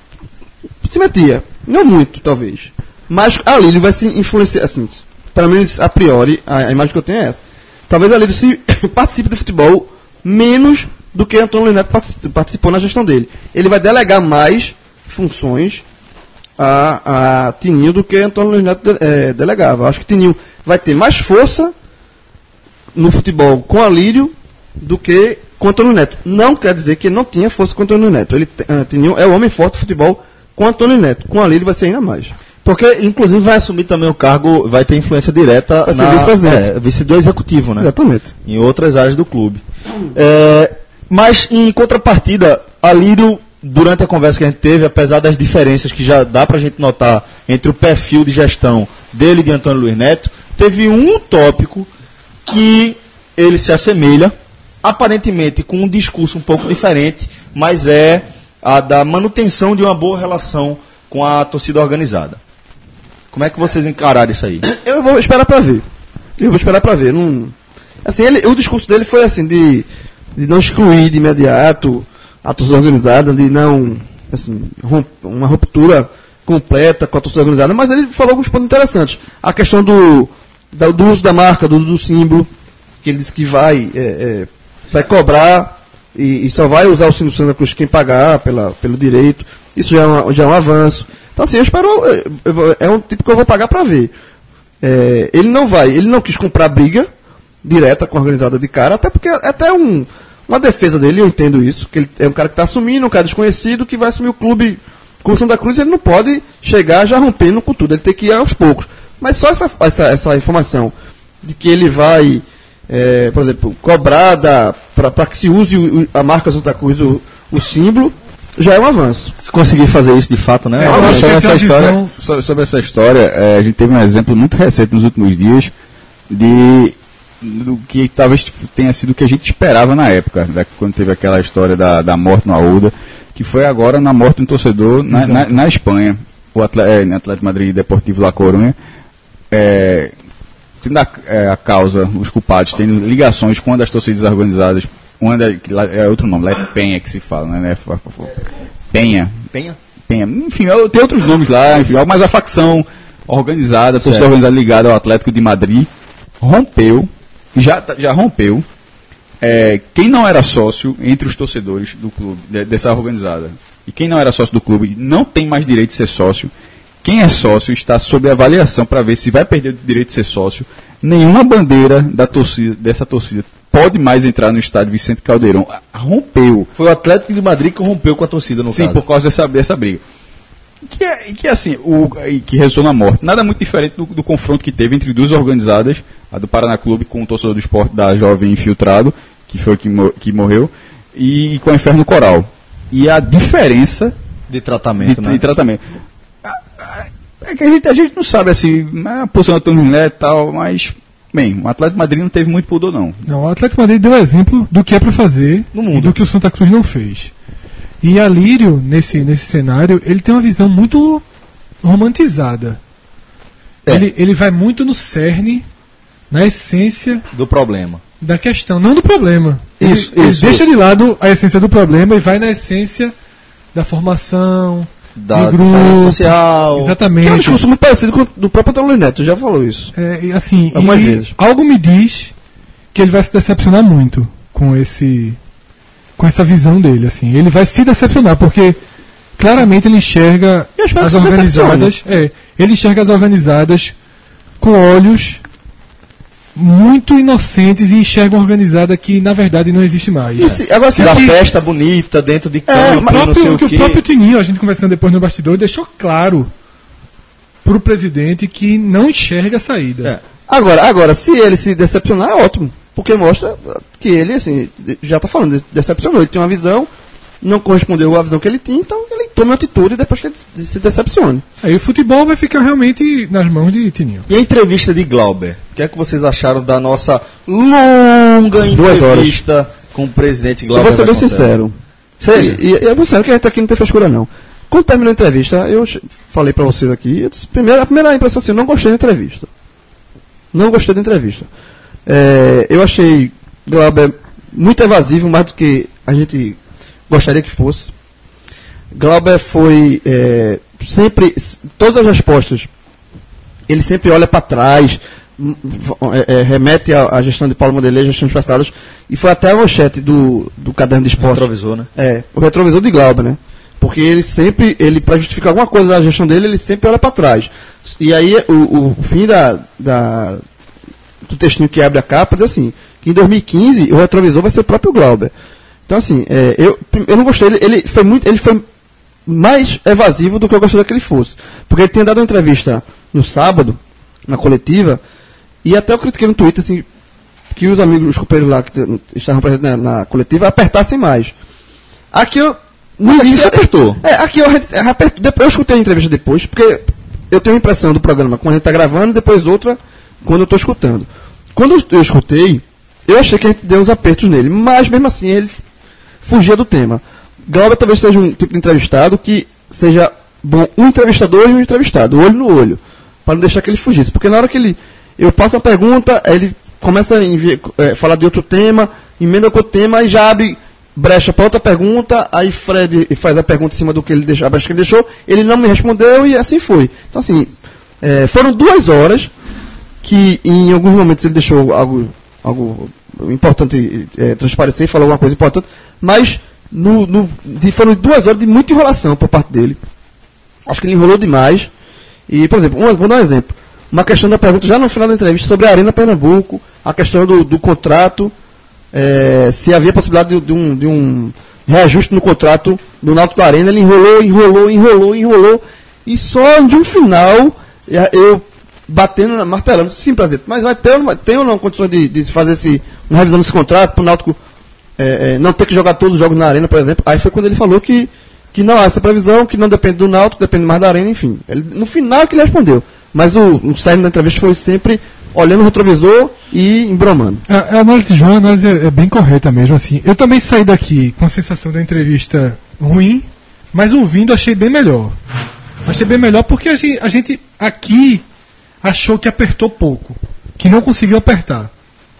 se metia. Não muito, talvez. Mas a Lírio vai se influenciar, assim, pelo menos a priori, a, a imagem que eu tenho é essa. Talvez a Lírio se participe do futebol menos do que Antônio Luiz Neto partici- participou na gestão dele. Ele vai delegar mais funções a, a Tininho do que Antônio Luiz Neto de, eh, delegava. Acho que Tininho vai ter mais força no futebol com Alírio do que com Antônio Neto. Não quer dizer que ele não tinha força com Antônio Neto. Ele, te- ah, Tininho é o homem forte do futebol com Antônio Neto. Com Alírio vai ser ainda mais. Porque, inclusive, vai assumir também o cargo, vai ter influência direta Vai ser na vice-presidente. é, vice do executivo, né? Exatamente. Em outras áreas do clube. É, mas, em contrapartida, Alírio, durante a conversa que a gente teve, apesar das diferenças que já dá pra gente notar entre o perfil de gestão dele e de Antônio Luiz Neto, teve um tópico que ele se assemelha, aparentemente com um discurso um pouco diferente, mas é a da manutenção de uma boa relação com a torcida organizada. Como é que vocês encararam isso aí? Eu vou esperar pra ver. Eu vou esperar pra ver. Não... Assim, ele, o discurso dele foi assim, de, de não excluir de imediato a torcida organizada, de não, assim, romp, uma ruptura completa com a torcida organizada, mas ele falou alguns pontos interessantes. A questão do, da- do uso da marca, do, do símbolo, que ele disse que vai, é, é, vai cobrar e, e só vai usar o símbolo Santa Cruz quem pagar pela, pelo direito. Isso já é, uma, já é um avanço. Então, assim, eu espero. eu- eu- É um tipo que eu vou pagar para ver. É, ele não vai, ele não quis comprar briga direta com a organizada de cara, até porque é até um, uma defesa dele, eu entendo isso, que ele é um cara que está assumindo, um cara desconhecido, que vai assumir o clube como Santa Cruz, ele não pode chegar já rompendo com tudo, ele tem que ir aos poucos. Mas só essa, essa, essa informação de que ele vai, é, por exemplo, cobrar para que se use o- o- a marca Santa Cruz, o, o símbolo, já é um avanço. Se conseguir fazer isso de fato, né? É, eu Uma acho vez- sobre, que essa tem uma história, visão- so- sobre essa história, eh, a gente teve um exemplo muito recente nos últimos dias de do que talvez tenha sido o que a gente esperava na época, né, quando teve aquela história da, da morte no Arruda, que foi agora na morte de um torcedor na, na, na Espanha, o Atlético, Atlético Madrid e Deportivo La Coruña, é, tendo a, é, a causa, os culpados, tendo ligações com uma das torcidas organizadas, uma da, que lá, é outro nome, lá é Penha que se fala, né? Penha. Penha? Penha. Enfim, tem outros nomes lá, enfim, mas a facção organizada, a torcida organizada ligada ao Atlético de Madrid, rompeu, já, já rompeu, é, quem não era sócio entre os torcedores do clube, de, dessa organizada, e quem não era sócio do clube não tem mais direito de ser sócio. Quem é sócio está sob avaliação para ver se vai perder o direito de ser sócio. Nenhuma bandeira da torcida, dessa torcida pode mais entrar no estádio Vicente Caldeirão. Rompeu. Foi o Atlético de Madrid que rompeu com a torcida, no Sim, caso. por causa dessa, dessa briga. Que, é, que assim, o, que resultou na morte. Nada muito diferente do, do confronto que teve entre duas organizadas, a do Paraná Clube com o torcedor do esporte da Jovem Infiltrado, que foi que, que morreu, e, e com o Inferno Coral. E a diferença de tratamento, de, né? de tratamento. É que a gente, a gente não sabe assim, a posição do Antônio Milé e tal, mas, bem, o Atlético de Madrid não teve muito pudor, não. Não, o Atlético de Madrid deu exemplo do que é para fazer no mundo, e do que o Santa Cruz não fez. E Alírio, nesse, nesse cenário, ele tem uma visão muito romantizada. É. Ele, ele vai muito no cerne, na essência do problema. Da questão, não do problema. Isso, ele, isso, ele deixa isso. de lado a essência do problema e vai na essência da formação, da do grupo, diferença social. Exatamente. Que é um discurso muito parecido com o do próprio Antônio Luiz Neto, já falou isso. É, e assim, algumas e vezes. Algo me diz que ele vai se decepcionar muito com esse com essa visão dele, assim. Ele vai se decepcionar porque claramente ele enxerga as organizadas, é, ele enxerga as organizadas com olhos muito inocentes e enxerga uma organizada que na verdade não existe mais. Isso, agora se da que... festa bonita dentro de campo, é, não próprio, sei o que quê. O próprio Tininho, a gente conversando depois no bastidor, deixou claro para o presidente que não enxerga a saída. É. Agora, agora, se ele se decepcionar, é ótimo. Porque mostra que ele, assim, já está falando, decepcionou. Ele tinha uma visão, não correspondeu à visão que ele tinha, então ele toma atitude depois que ele se decepcione. Aí o futebol vai ficar realmente nas mãos de Tininho. E a entrevista de Glauber? O que é que vocês acharam da nossa longa Duas entrevista horas. com o presidente Glauber? Eu vou ser bem Vasconcelos? sincero. Seja. E, e eu vou ser que a gente aqui não tem frescura, não. Quando terminou a entrevista, eu falei pra vocês aqui, eu disse, primeiro, a primeira impressão assim, eu não gostei da entrevista. Não gostei da entrevista. É, eu achei Glauber muito evasivo, mais do que a gente gostaria que fosse. Glauber foi é, sempre, todas as respostas, ele sempre olha para trás, é, é, remete à, à gestão de Paulo Mondelez, gestões passadas, e foi até a manchete do, do caderno de esporte. O retrovisor, né? É, o retrovisor de Glauber, né? Porque ele sempre, ele para justificar alguma coisa da gestão dele, ele sempre olha para trás. E aí o, o, o fim da, da, do textinho que abre a capa diz assim, que em dois mil e quinze o retrovisor vai ser o próprio Glauber. Então assim, é, eu, eu não gostei, ele, ele foi muito, ele foi mais evasivo do que eu gostaria que ele fosse. Porque ele tinha dado uma entrevista no sábado, na coletiva, e até eu critiquei no Twitter, assim, que os amigos, os companheiros lá que estavam presentes na, na coletiva apertassem mais. Aqui eu. No Mas início, aqui você apertou. É, aqui eu, eu, depois, eu escutei a entrevista depois, porque eu tenho a impressão do programa quando a gente está gravando, depois outra quando eu estou escutando. Quando eu escutei, eu achei que a gente deu uns apertos nele, mas mesmo assim ele fugia do tema. Glauber talvez seja um tipo de entrevistado que seja bom um entrevistador e um entrevistado, olho no olho, para não deixar que ele fugisse. Porque na hora que ele. Eu passo a pergunta, ele começa a enviar, é, falar de outro tema, emenda com o tema e já abre brecha para outra pergunta, aí Fred faz a pergunta em cima do que ele deixou, a brecha que ele deixou, ele não me respondeu e assim foi. Então assim, é, foram duas horas que em alguns momentos ele deixou algo, algo importante é, transparecer, falou alguma coisa importante, mas no, no, de, foram duas horas de muita enrolação por parte dele. Acho que ele enrolou demais. E, por exemplo, uma, vou dar um exemplo. Uma questão da pergunta já no final da entrevista sobre a Arena Pernambuco, a questão do, do contrato, é, se havia possibilidade de, de, um, de um reajuste no contrato do Náutico Arena, ele enrolou, enrolou, enrolou, enrolou, e só de um final eu batendo, martelando, sim, prazer, mas vai ter, tem ou não condições de, de fazer esse, uma revisão desse contrato para o Náutico é, é, não ter que jogar todos os jogos na Arena, por exemplo. Aí foi quando ele falou que, que não há essa previsão, que não depende do Náutico, depende mais da Arena, enfim. Ele, no final que ele respondeu. Mas o, o cerne da entrevista foi sempre olhando o retrovisor e embromando. A, a análise de João, a análise é, é bem correta mesmo, assim. Eu também saí daqui com a sensação da entrevista ruim, mas ouvindo achei bem melhor. Achei bem melhor porque a gente, a gente aqui achou que apertou pouco, que não conseguiu apertar.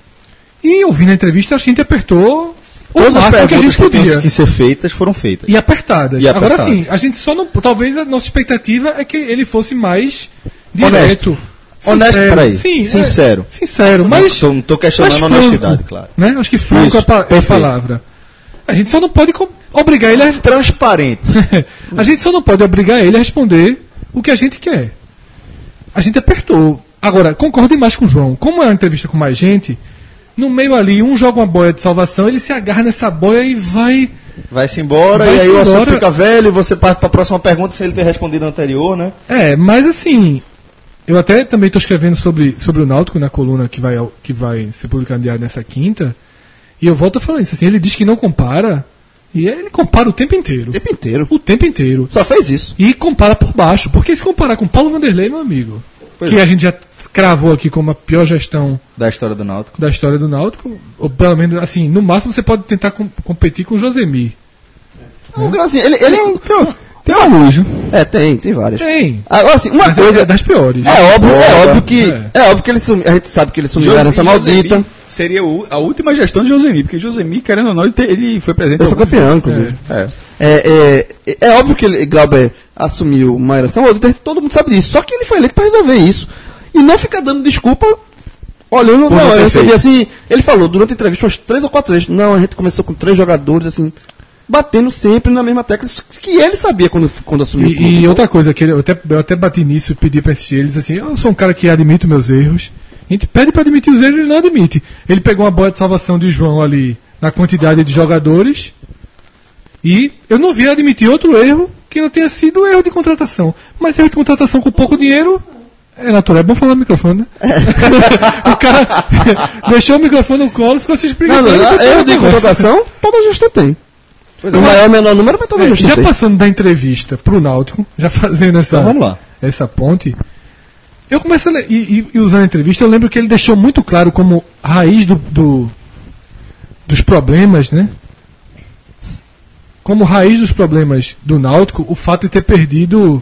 E ouvindo a entrevista, a gente apertou o Todas as máximo que a perguntas gente que tinham podia. que ser feitas foram feitas. E apertadas. E Agora apertadas. sim, a gente só não. Talvez a nossa expectativa é que ele fosse mais direto. Honesto, peraí. Sim, Sincero. É, sincero, mas. Não estou questionando mas a franco, honestidade, claro. Né? Acho que franco Isso, é a pa- é a perfeito. palavra. A gente só não pode co- obrigar ele a. Transparente. A gente só não pode obrigar ele a responder o que a gente quer. A gente apertou. Agora, concordo demais com o João. Como é uma entrevista com mais gente, no meio ali, um joga uma boia de salvação, ele se agarra nessa boia e vai. Vai-se embora Vai-se e aí o assunto embora. fica velho e você parte para a próxima pergunta sem ele ter respondido a anterior, né? É, mas assim, eu até também estou escrevendo sobre, sobre o Náutico na coluna que vai, ao- que vai ser publicada no diário nessa quinta, e eu volto a falar isso. Assim, ele diz que não compara, e ele compara o tempo inteiro. O tempo inteiro. O tempo inteiro. Só fez isso. E compara por baixo, porque se comparar com Paulo Vanderlei, meu amigo, Pois que é. a gente já cravou aqui como a pior gestão Da história do Náutico. da história do Náutico, ou pelo menos, assim, no máximo você pode tentar com- competir com o Josemir. Um gracinha. Ele, ele é um. Tem alguns, viu? É, tem, tem várias. Tem, Agora, assim, uma mas coisa. é das piores. É óbvio, é óbvio que. É. É óbvio que ele sumi, a gente sabe que ele sumiu a herança maldita. Seria o- a última gestão de Josemir, porque Josemir, querendo ou não, ele, te- ele foi presente. Ele foi alguns- campeão, inclusive. É. É, é, é óbvio que ele, Glauber assumiu uma herança maldita, todo mundo sabe disso. Só que ele foi eleito para resolver isso. E não ficar dando desculpa olhando. Por não, não ter eu recebi feito. assim. Ele falou durante a entrevista umas três ou quatro vezes. Não, a gente começou com três jogadores, assim. Batendo sempre na mesma tecla que ele sabia quando, quando assumiu o clube. E, e outra coisa, que ele- eu até, eu até bati nisso e pedi pra assistir eles assim, eu sou um cara que admito meus erros. A gente pede pra admitir os erros e ele não admite. Ele pegou uma boia de salvação de João ali na quantidade de jogadores e eu não vi ele admitir outro erro que não tenha sido erro de contratação. Mas erro de contratação com pouco dinheiro é natural. É bom falar no microfone, né? O cara deixou o microfone no colo e ficou se Não, espreguiçando. não, enquanto erro de conversa. contratação, toda gestão tem. Pois o é. maior ou menor número, mas toda É, gestão já tem. passando da entrevista pro Náutico, já fazendo essa, Então vamos lá. essa ponte, eu começo a ler, e, e- e usando a entrevista, eu lembro que ele deixou muito claro como raiz do, do- dos problemas, né? Como raiz dos problemas do Náutico, o fato de ter perdido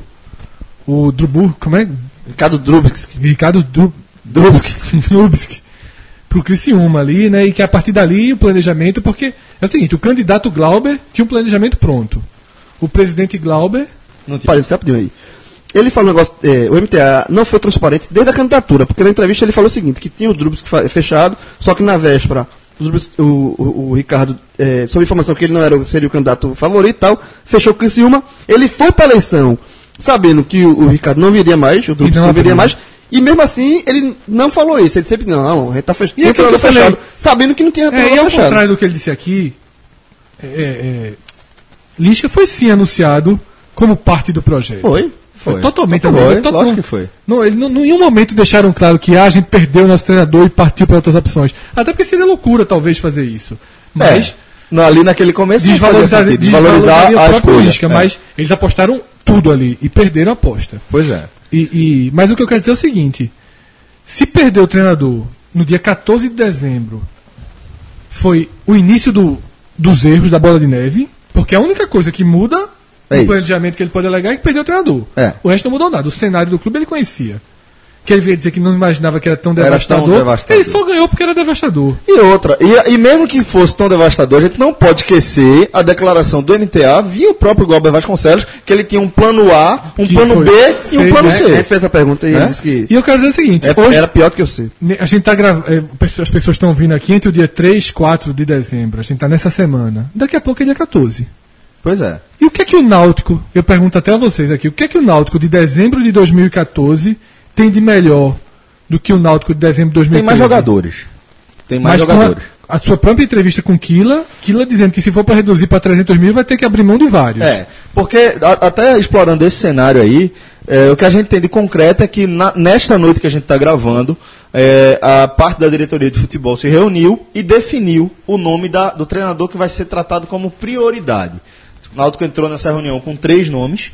o Drubu, como é? Ricardo Drubski. Ricardo Dru- Drubski. Drubski pro Criciúma ali, né? E que a partir dali o planejamento, porque é o seguinte, o candidato Glauber tinha um planejamento pronto. O presidente Glauber Não tinha. Parece rapidinho aí. Ele falou um negócio, é, o M T A não foi transparente desde a candidatura, porque na entrevista ele falou o seguinte, que tinha o Drubski fa- fechado, só que na véspera o, Drubski- o, o- o Ricardo, é, sob informação que ele não era, o- seria o candidato favorito e tal, fechou com o Criciúma, ele foi para a eleição sabendo que o, o Ricardo não viria mais, o Drubski não não viria abriu. mais, e mesmo assim ele não falou isso, ele sempre, não, a gente tá fech- E tem aquilo treinador que eu falei? fechado, sabendo que não tinha É, e treinador ao fechado. contrário do que ele disse aqui, é, é, Lisca foi sim anunciado como parte do projeto. Foi. Foi, Foi. totalmente Foi, anunciado. Tot- lógico que foi. Não, ele não, em nenhum momento deixaram claro que ah, a gente perdeu o nosso treinador e partiu para outras opções. Até porque seria loucura, talvez, fazer isso. Mas É. Não, ali naquele começo não fazia desvalorizar, sentido, desvalorizar desvalorizar a a própria escolha. Lisca. É. Mas eles apostaram tudo ali e perderam a aposta. Pois é. E, e- mas o que eu quero dizer é o seguinte: se perder o treinador no dia quatorze de dezembro, foi o início do- dos erros da bola de neve, porque a única coisa que muda É no isso. planejamento que ele pode alegar é que perdeu o treinador. É. O resto não mudou nada. O cenário do clube ele conhecia. Que ele veio dizer que não imaginava que era tão Era devastador. tão devastador. Ele só ganhou porque era devastador. E outra, e, e mesmo que fosse tão devastador, a gente não pode esquecer a declaração do N T A via o próprio Glauber Vasconcelos, que ele tinha um plano A, um Que plano foi B e C, um plano né? A gente C. fez essa pergunta e É? ele disse que E eu quero dizer o seguinte: é- hoje, era pior do que eu sei. Ne- A gente tá gravando. As pessoas estão vindo aqui entre o dia três e quatro de dezembro. A gente tá nessa semana. Daqui a pouco é dia quatorze. Pois é. E o que é que o Náutico, eu pergunto até a vocês aqui, o que é que o Náutico de dezembro de dois mil e quatorze tem de melhor do que o Náutico de dezembro de dois mil e Tem treze? mais jogadores. Tem mais Mas com a, jogadores. a sua própria entrevista com Kila, Kila dizendo que se for para reduzir para trezentos mil vai ter que abrir mão de vários. É, porque a- até explorando esse cenário aí, é, o que a gente tem de concreto é que na- nesta noite que a gente está gravando, é, a parte da diretoria de futebol se reuniu e definiu o nome da- do treinador que vai ser tratado como prioridade. O Náutico entrou nessa reunião com três nomes,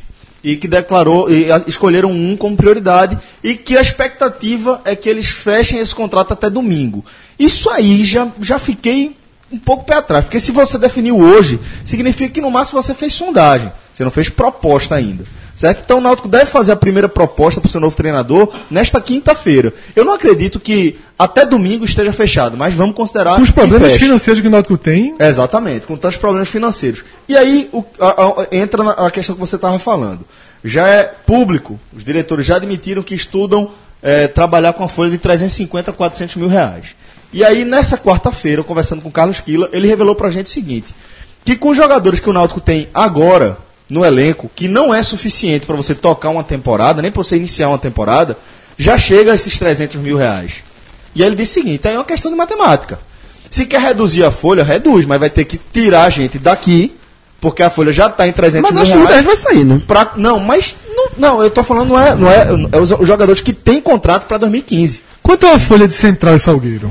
e que declarou, e a, escolheram um como prioridade, e que a expectativa é que eles fechem esse contrato até domingo. Isso aí já, já fiquei um pouco pé atrás, porque se você definiu hoje, significa que no máximo você fez sondagem, você não fez proposta ainda. Certo? Então o Náutico deve fazer a primeira proposta para o seu novo treinador nesta quinta-feira. Eu não acredito que até domingo esteja fechado, mas vamos considerar. Com os problemas que feche. financeiros que o Náutico tem. Exatamente, com tantos problemas financeiros. E aí o, a, a, entra na a questão que você estava falando. Já é público, os diretores já admitiram que estudam é, trabalhar com a folha de trezentos e cinquenta a quatrocentos mil reais. E aí nessa quarta-feira, conversando com o Carlos Quila, ele revelou para a gente o seguinte, que com os jogadores que o Náutico tem agora no elenco, que não é suficiente para você tocar uma temporada, nem para você iniciar uma temporada, já chega a esses trezentos mil reais. E aí ele disse o seguinte, é uma questão de matemática. Se quer reduzir a folha, reduz, mas vai ter que tirar a gente daqui, porque a folha já está em trezentos Mas mil acho que reais. muita gente vai sair, né? Pra, não, mas não, não, eu tô falando, não é, não é, é os, os jogadores que têm contrato para dois mil e quinze. Quanto é a folha de Central e Salgueiro?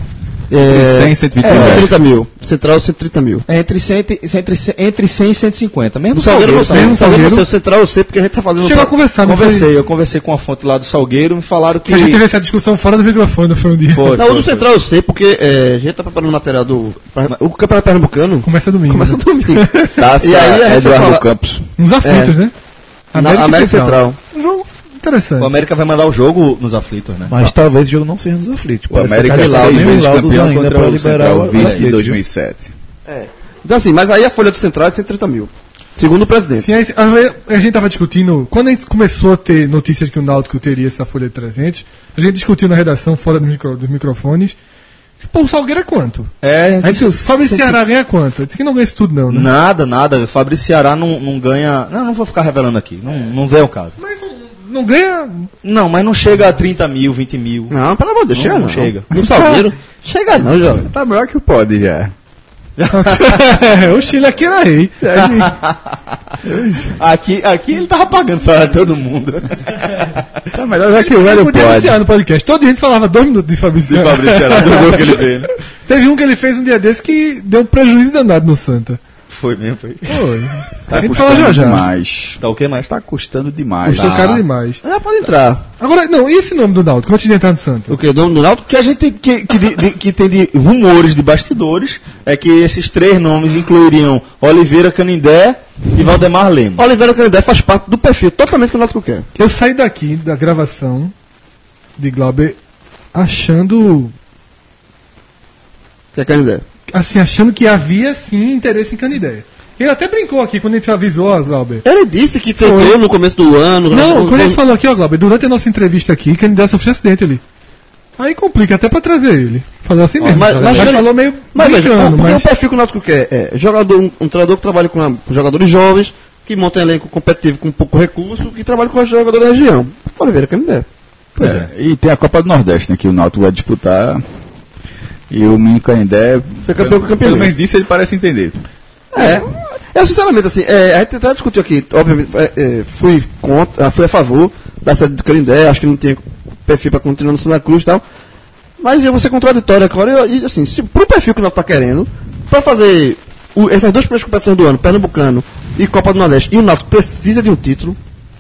É, cem, cento e vinte cento e trinta mil. Central, cento e trinta mil. É entre cem, entre, entre cem e cento e cinquenta. Mesmo O Salgueiro não sei. mesmo O Salgueiro Salgueiro. não sei. O Central eu sei porque a gente tá fazendo... Chegou a conversar, não Conversei, foi? eu conversei com a fonte lá do Salgueiro, me falaram que... A gente teve essa discussão fora do microfone, não foi um dia. Foi. Não, o do Central eu sei porque é, a gente tá preparando material do... O Campeonato Pernambucano Começa domingo. começa né? domingo. Taça E aí a gente vai Eduardo falar- Campos. Nos aflitos, É. né? Na América Central. Um jogo interessante. O América vai mandar o jogo nos aflitos, né? Mas talvez o jogo não seja nos aflitos. O Parece América que é tá seis sem vezes laudos campeão ainda contra pra o liberar Central, o vice de aflito. dois mil e sete. Então assim, mas aí a folha do Central é cento e trinta mil. Segundo o presidente. Sim, a, a gente tava discutindo, quando a gente começou a ter notícias que o Náutico teria essa folha de trezentos, a gente discutiu na redação, fora do micro- dos microfones, pô, o Salgueiro é quanto? É, Aí disse, o Fábio cento e Ceará ganha quanto? Eu disse que não ganha isso tudo não, né? Nada, nada. Fabrício Ceará não, não ganha... Não, não vou ficar revelando aqui. Não, não vem ao caso. Mas não, não ganha... Não, mas não chega a trinta mil, vinte mil. Não, pelo amor de Deus, Não, chega não não. chega. No Salgueiro, chega não, jovem. Tá melhor que o pode já. o Chile aqui era rei. Aqui, aqui ele tava pagando salário de todo mundo. Tá melhor já que o velho Podia pode. anunciar no podcast. Toda gente falava dois minutos de Fábio De Ceará. Fabrício Ceará, do gol que ele fez, né? Teve um que ele fez um dia desse que deu um prejuízo danado no Santa. Foi mesmo, foi. Foi. Tá a gente fala custando já já. demais. Tá o que mais? Tá custando demais. Custou Tá. caro demais. Já pode entrar. Agora, não, e esse nome do Náutico, antes de entrar no Santa? O que? O nome do Náutico? que a gente tem, que, que, de- de- que tem de rumores de bastidores é que esses três nomes incluiriam Oliveira Canindé e Valdemar Lemos. Oliveira Canindé faz parte do perfil totalmente que o Náutico quer. Eu saí daqui, da gravação de Glauber, achando, Que é Canindé. assim, achando que havia, sim, interesse em Canidé. Ele até brincou aqui quando a gente avisou, ó, Glauber. Ele disse que tentou Foi. no começo do ano. Não, no- quando ele no- falou aqui, ó, Glauber, durante a nossa entrevista aqui, Canidé sofreu acidente ali. Aí complica até pra trazer ele. Falou assim mesmo. mas- cara. mas Mas ele- falou meio Mas veja, brincando, o- porque mas... o perfil que o Náutico quer é jogador, um, um treinador que trabalha com, a- com jogadores jovens, que monta um elenco competitivo com pouco recurso, que trabalha com os jogadores da região. Oliveira Canindé. Pois é. E tem a Copa do Nordeste, né, que o Náutico vai disputar. E o Menino Canindé. Foi campeão com o Pelo menos Campinense. disso ele parece entender. É. Eu, sinceramente, assim, é, a gente até discutiu aqui, obviamente, é, é, fui, contra, ah, fui a favor da saída do Canindé, acho que não tinha perfil para continuar no Santa Cruz e tal. Mas eu vou ser contraditório agora, eu- e assim, se, pro perfil que o Náutico tá querendo, para fazer o- essas duas primeiras competições do ano, Pernambucano e Copa do Nordeste, e o Náutico precisa de um título,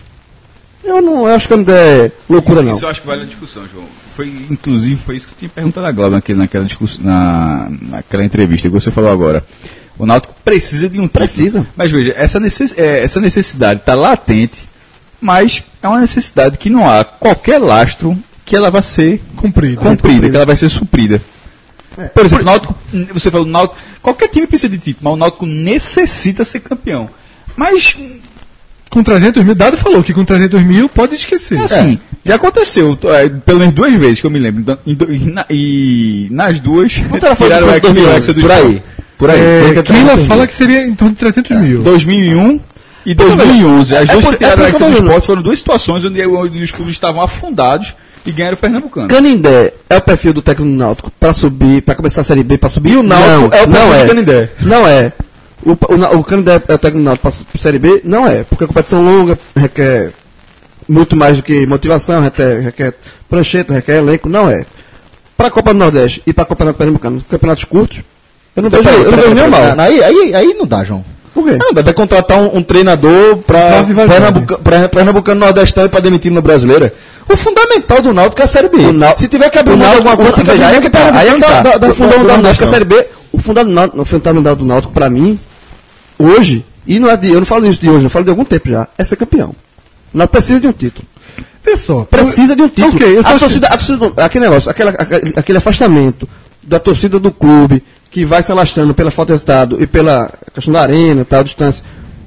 eu não eu acho que não é loucura, Isso, não. isso eu acho que vale a discussão, João. Foi, inclusive, foi isso que eu tinha perguntado a Glauber naquele, naquela, discuss... na, naquela entrevista que você falou agora. O Náutico precisa de um título. Precisa. Mas veja, essa, necess... é, essa necessidade está latente, mas é uma necessidade que não há qualquer lastro que ela vai ser Cumprido. cumprida, que ela vai ser suprida. Por exemplo, o Náutico, você falou, o Náutico, qualquer time precisa de título, mas o Náutico necessita ser campeão. Mas, Com trezentos mil, Dado falou que com trezentos mil pode esquecer. assim, já aconteceu, é, pelo menos duas vezes que eu me lembro, então, em do- e, na- e nas duas, Quanto era a foto do tiraram o Santos dois mil e Hexa onze? do Por aí. Por aí. É, cerca de Keila trezentos fala mil. que seria em torno de trezentos mil. dois mil e um e dois mil e onze. As É duas por- que tiraram é o por isso Hexa que eu do tô dizendo. esporte foram duas situações onde, onde os clubes estavam afundados e ganharam o Pernambucano. Canindé é o perfil do técnico do Náutico para subir, para começar a Série B, para subir. E o Náutico não, é o perfil não do é. Canindé. Não é. O, o, o Canindé é o técnico do Náutico para Série B? Não é. Porque a competição longa requer muito mais do que motivação, requer, requer prancheta, requer elenco. Não é. Para a Copa do Nordeste e para a Campeonato Pernambucano, campeonatos curtos, eu não vejo, eu não vejo nenhum mal. Aí, aí, aí não dá, João. Por quê? Não, vai contratar um, um treinador para Prazo de validade. Pernambuca, pra- Pernambucano Nordestão e para demitir no Brasileira. O fundamental do Náutico é a Série B. O Nau- Se tiver que abrir O mão de Náutico, alguma coisa, veja, aí é que tá, aí é que tá. da, da, O fundamental do Náutico é a Série B. B. O fundamental, o fundamental do Náutico, pra mim, hoje, e não é de, eu não falo isso de hoje, eu falo de algum tempo já, é ser campeão. O Náutico precisa de um título. Pessoal, Precisa de um título. Ok, eu só a acho- torcida, a torcida, do- aquele negócio, aquela, aquele, aquele afastamento da torcida do clube, que vai se alastrando pela falta de resultado e pela questão da arena e tal, distância.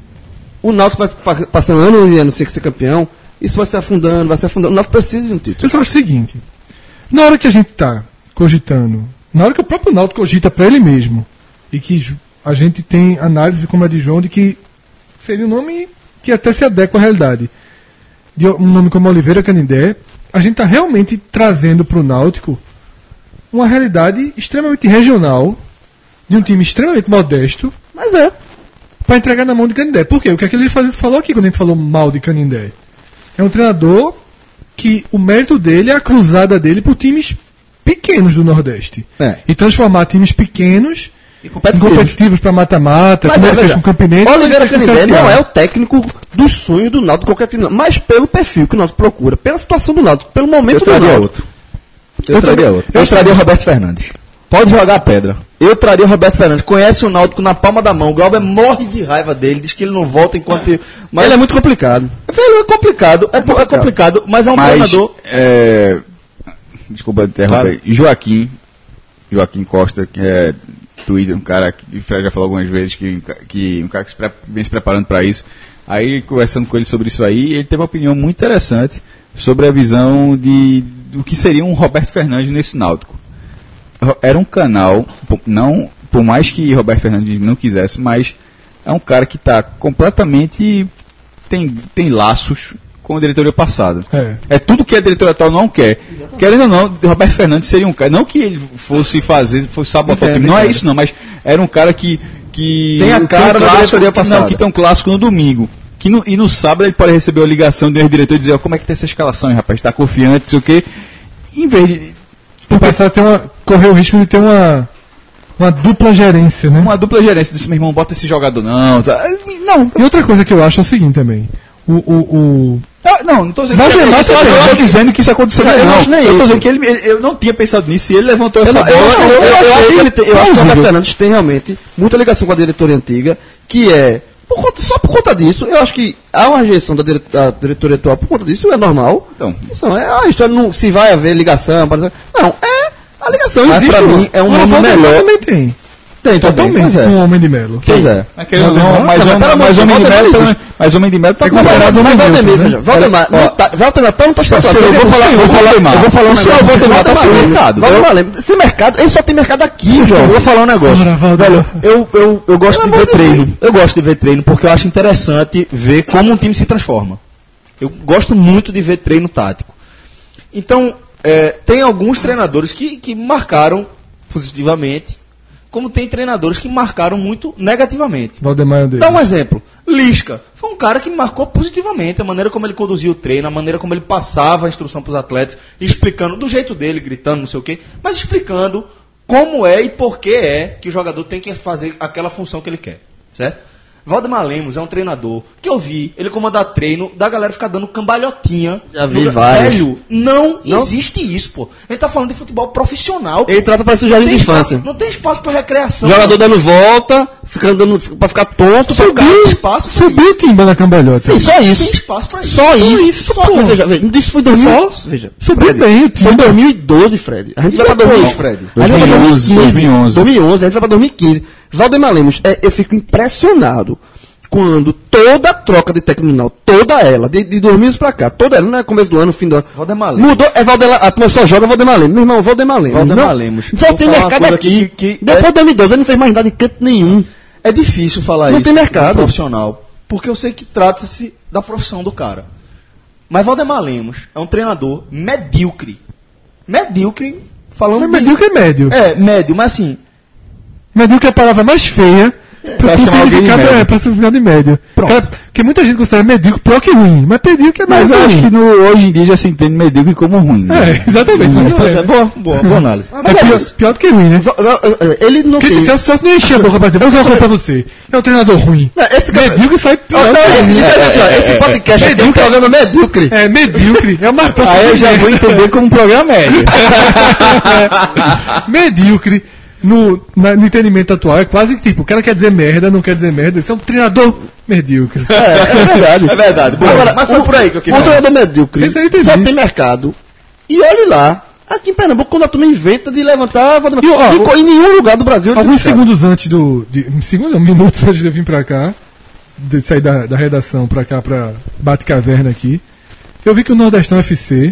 O Náutico vai pa- passando anos e anos sem ser campeão, isso vai se afundando, vai se afundando. O Náutico precisa de um título. Eu só acho o seguinte: na hora que a gente tá cogitando, na hora que o próprio Náutico cogita para ele mesmo, e que ju- a gente tem análise como a de João de que seria um nome que até se adequa à realidade, de um nome como Oliveira Canindé, a gente está realmente trazendo para o Náutico uma realidade extremamente regional, de um time extremamente modesto, Mas é. para entregar na mão de Canindé. Por quê? O que é que ele faz- falou aqui quando a gente falou mal de Canindé? É um treinador que o mérito dele é a cruzada dele por times pequenos do Nordeste. É. E transformar times pequenos E em competitivos para mata-mata, Mas como é, ele fez veja, com o Campinense. Oliveira ele fez com o Canindé C S A. não é o técnico dos sonhos do Náutico, qualquer time, não. Mas pelo perfil que o Náutico procura, pela situação do Náutico, pelo momento Eu do traria Náutico. outro. Eu, Eu traria tra- outro. eu Eu traria o Roberto Fernandes. Pode jogar a pedra. Eu traria o Roberto Fernandes. Conhece o Náutico na palma da mão. O Glauber morre de raiva dele. Diz que ele não volta enquanto... Mas Ele é muito complicado. Velho, é complicado. É, po- é complicado, mas é um Mas, treinador... é, desculpa interromper. Joaquim, Joaquim Costa, que é Twitter, um cara que o Fred já falou algumas vezes, que, que um cara que se pre- vem se preparando para isso. Aí, conversando com ele sobre isso aí, ele teve uma opinião muito interessante sobre a visão de, do que seria um Roberto Fernandes nesse Náutico. Ro- Era um canal, po- não, por mais que Roberto Fernandes não quisesse, mas é um cara que está completamente, tem, tem laços com a diretoria passada. É. É tudo que a diretoria atual não quer. Querendo ou não, Roberto Fernandes seria um cara, não que ele fosse fazer, fosse sabotar o time, não é isso não, mas era um cara que, que Tem a um cara da clássico, diretoria que, não, passada. que tem um clássico no domingo. Que no, e no sábado ele pode receber a ligação do diretor e dizer, ó, como é que tá essa escalação, hein, rapaz? Tá confiante, não sei o quê. Em vez de Por passar a ter uma, correr o risco de ter uma, uma dupla gerência, né? uma dupla gerência, disse, meu irmão, bota esse jogador não. tá? Não, E outra coisa que eu acho é o seguinte também. O, o, o... Ah, não, não tô dizendo Vai que, chamar eu tô- também. eu tô dizendo que isso aconteceu. Eu Não, não acho nem eu tô isso. dizendo que ele, ele- eu não tinha pensado nisso e ele levantou Eu, essa não- eu, bola. eu, eu, eu, achei acho que ele tem, eu acho que o plausível. Roberto Fernandes tem realmente muita ligação com a diretoria antiga, que é, por conta- só por conta disso, eu acho que há uma rejeição da, dire, da diretoria atual por conta disso, é normal. Então. Isso não é a história, não, se vai haver ligação, por exemplo, não, é a ligação Mas existe. pra pô. mim é um Agora, nome Valdemar melhor. também tem. Tem, também, Totalmente. pois é. Um homem de Melo. Pois é. Mas querendo ou Valdemar? não, mas, Não, mas homem- pelo amor mas de homem de Deus, melo, Valdemar tá- mas homem de melo tá É considerado considerado um homem Valdemar, neutro, veja, né? Valdemar, não tá, Valdemar tá no tostão. Eu vou falar- eu vou falar- eu vou falar um O senhor negócio. Valdemar tá sem Valdemar mercado. Valdemar Lemos, sem mercado, ele só tem mercado aqui, João. Eu vou falar um negócio. Bora, Valdemar. Velho, eu, eu, eu gosto Pelo de ver amor de treino. Eu gosto de ver treino porque eu acho interessante ver como um time se transforma. Eu gosto muito de ver treino tático. Então, é, tem alguns treinadores que, que marcaram positivamente, como tem treinadores que marcaram muito negativamente. Valdemar é um deles. Dá um exemplo. Lisca foi um cara que marcou positivamente a maneira como ele conduzia o treino, a maneira como ele passava a instrução para os atletas, explicando do jeito dele, gritando, não sei o quê, mas explicando como é e por que é que o jogador tem que fazer aquela função que ele quer, certo? Valdemar Lemos é um treinador que eu vi ele comandar treino da galera ficar dando cambalhotinha. Já vi No- vários. Velho, não, Não? existe isso, pô. A gente tá falando de futebol profissional. pô. Ele trata para ser jardim Não de tem infância. espaço- Não tem espaço para recreação. Jogador dando volta, ficando dando, pra ficar tonto, pra ficar... Subiu espaço pra Subiu o Timba na cambalhota. Sim, só isso. Tem espaço pra isso. Só isso. isso, Só, pô. veja, veja, isso foi dois mil. Veja, Subiu Fred, bem, Foi em dois mil e doze, Fred. A gente E vai pra depois, dois mil e quinze. Fred? A gente vai pra dois mil e onze, dois mil e onze. dois mil e onze, a gente vai pra dois mil e quinze. Valdemar Lemos, é, eu fico impressionado quando toda a troca de técnico, toda ela, de, de dois mil pra cá, toda ela, não é começo do ano, fim do ano. Valdemar Lemos. Mudou, é Valdemar, a turma só joga Valdemar Lemos. Meu irmão, Valdemar Lemos. Valdemar não, Lemos. Só Vou tem falar uma mercado coisa aqui. que- que Depois é- de dois mil e doze ele não fez mais nada em canto nenhum. É difícil falar Não isso tem mercado. no profissional, porque eu sei que trata-se da profissão do cara. Mas Valdemar Lemos é um treinador medíocre. Medíocre, falando Mas medíocre é médio. É, médio, mas assim, Medíocre é a palavra mais feia Pra, Pra pro chamar alguém de significado, médio. é, pra significado de médio. Cara, porque muita gente considera medíocre pior que ruim, mas medíocre é mais Mas eu ruim. acho que no, hoje em dia já se entende medíocre como ruim. né? É, exatamente. Mas não Pois é. é, boa, boa, boa análise. É pior, pior do que ruim, né? Ele não Porque tem. se o Celso não encher a boca pra dizer, vou usar uma coisa pra você. É um treinador ruim. Não, esse cara- Medíocre sai pior. Não, que esse, ruim. esse, esse, ó, esse podcast aqui é um programa medíocre. É, medíocre. É o mais próximo. Aí eu de já vou entender como um programa médio. medíocre no, na- no entendimento atual é quase que tipo, o cara quer dizer merda, não quer dizer merda, isso é um treinador medíocre. É, é verdade. É verdade. Boa. Agora, Mas foi o- por aí que eu O queria. treinador medíocre Esse aí eu entendi. só tem mercado. E olhe lá, aqui em Pernambuco, quando a turma inventa de levantar. E, ó, em, co- em nenhum lugar do Brasil. ele tem Alguns mercado. segundos antes do. De, segundos, não, minutos antes de eu vir pra cá, de sair da, da redação pra cá, pra Bate-Caverna aqui, eu vi que o Nordestão F C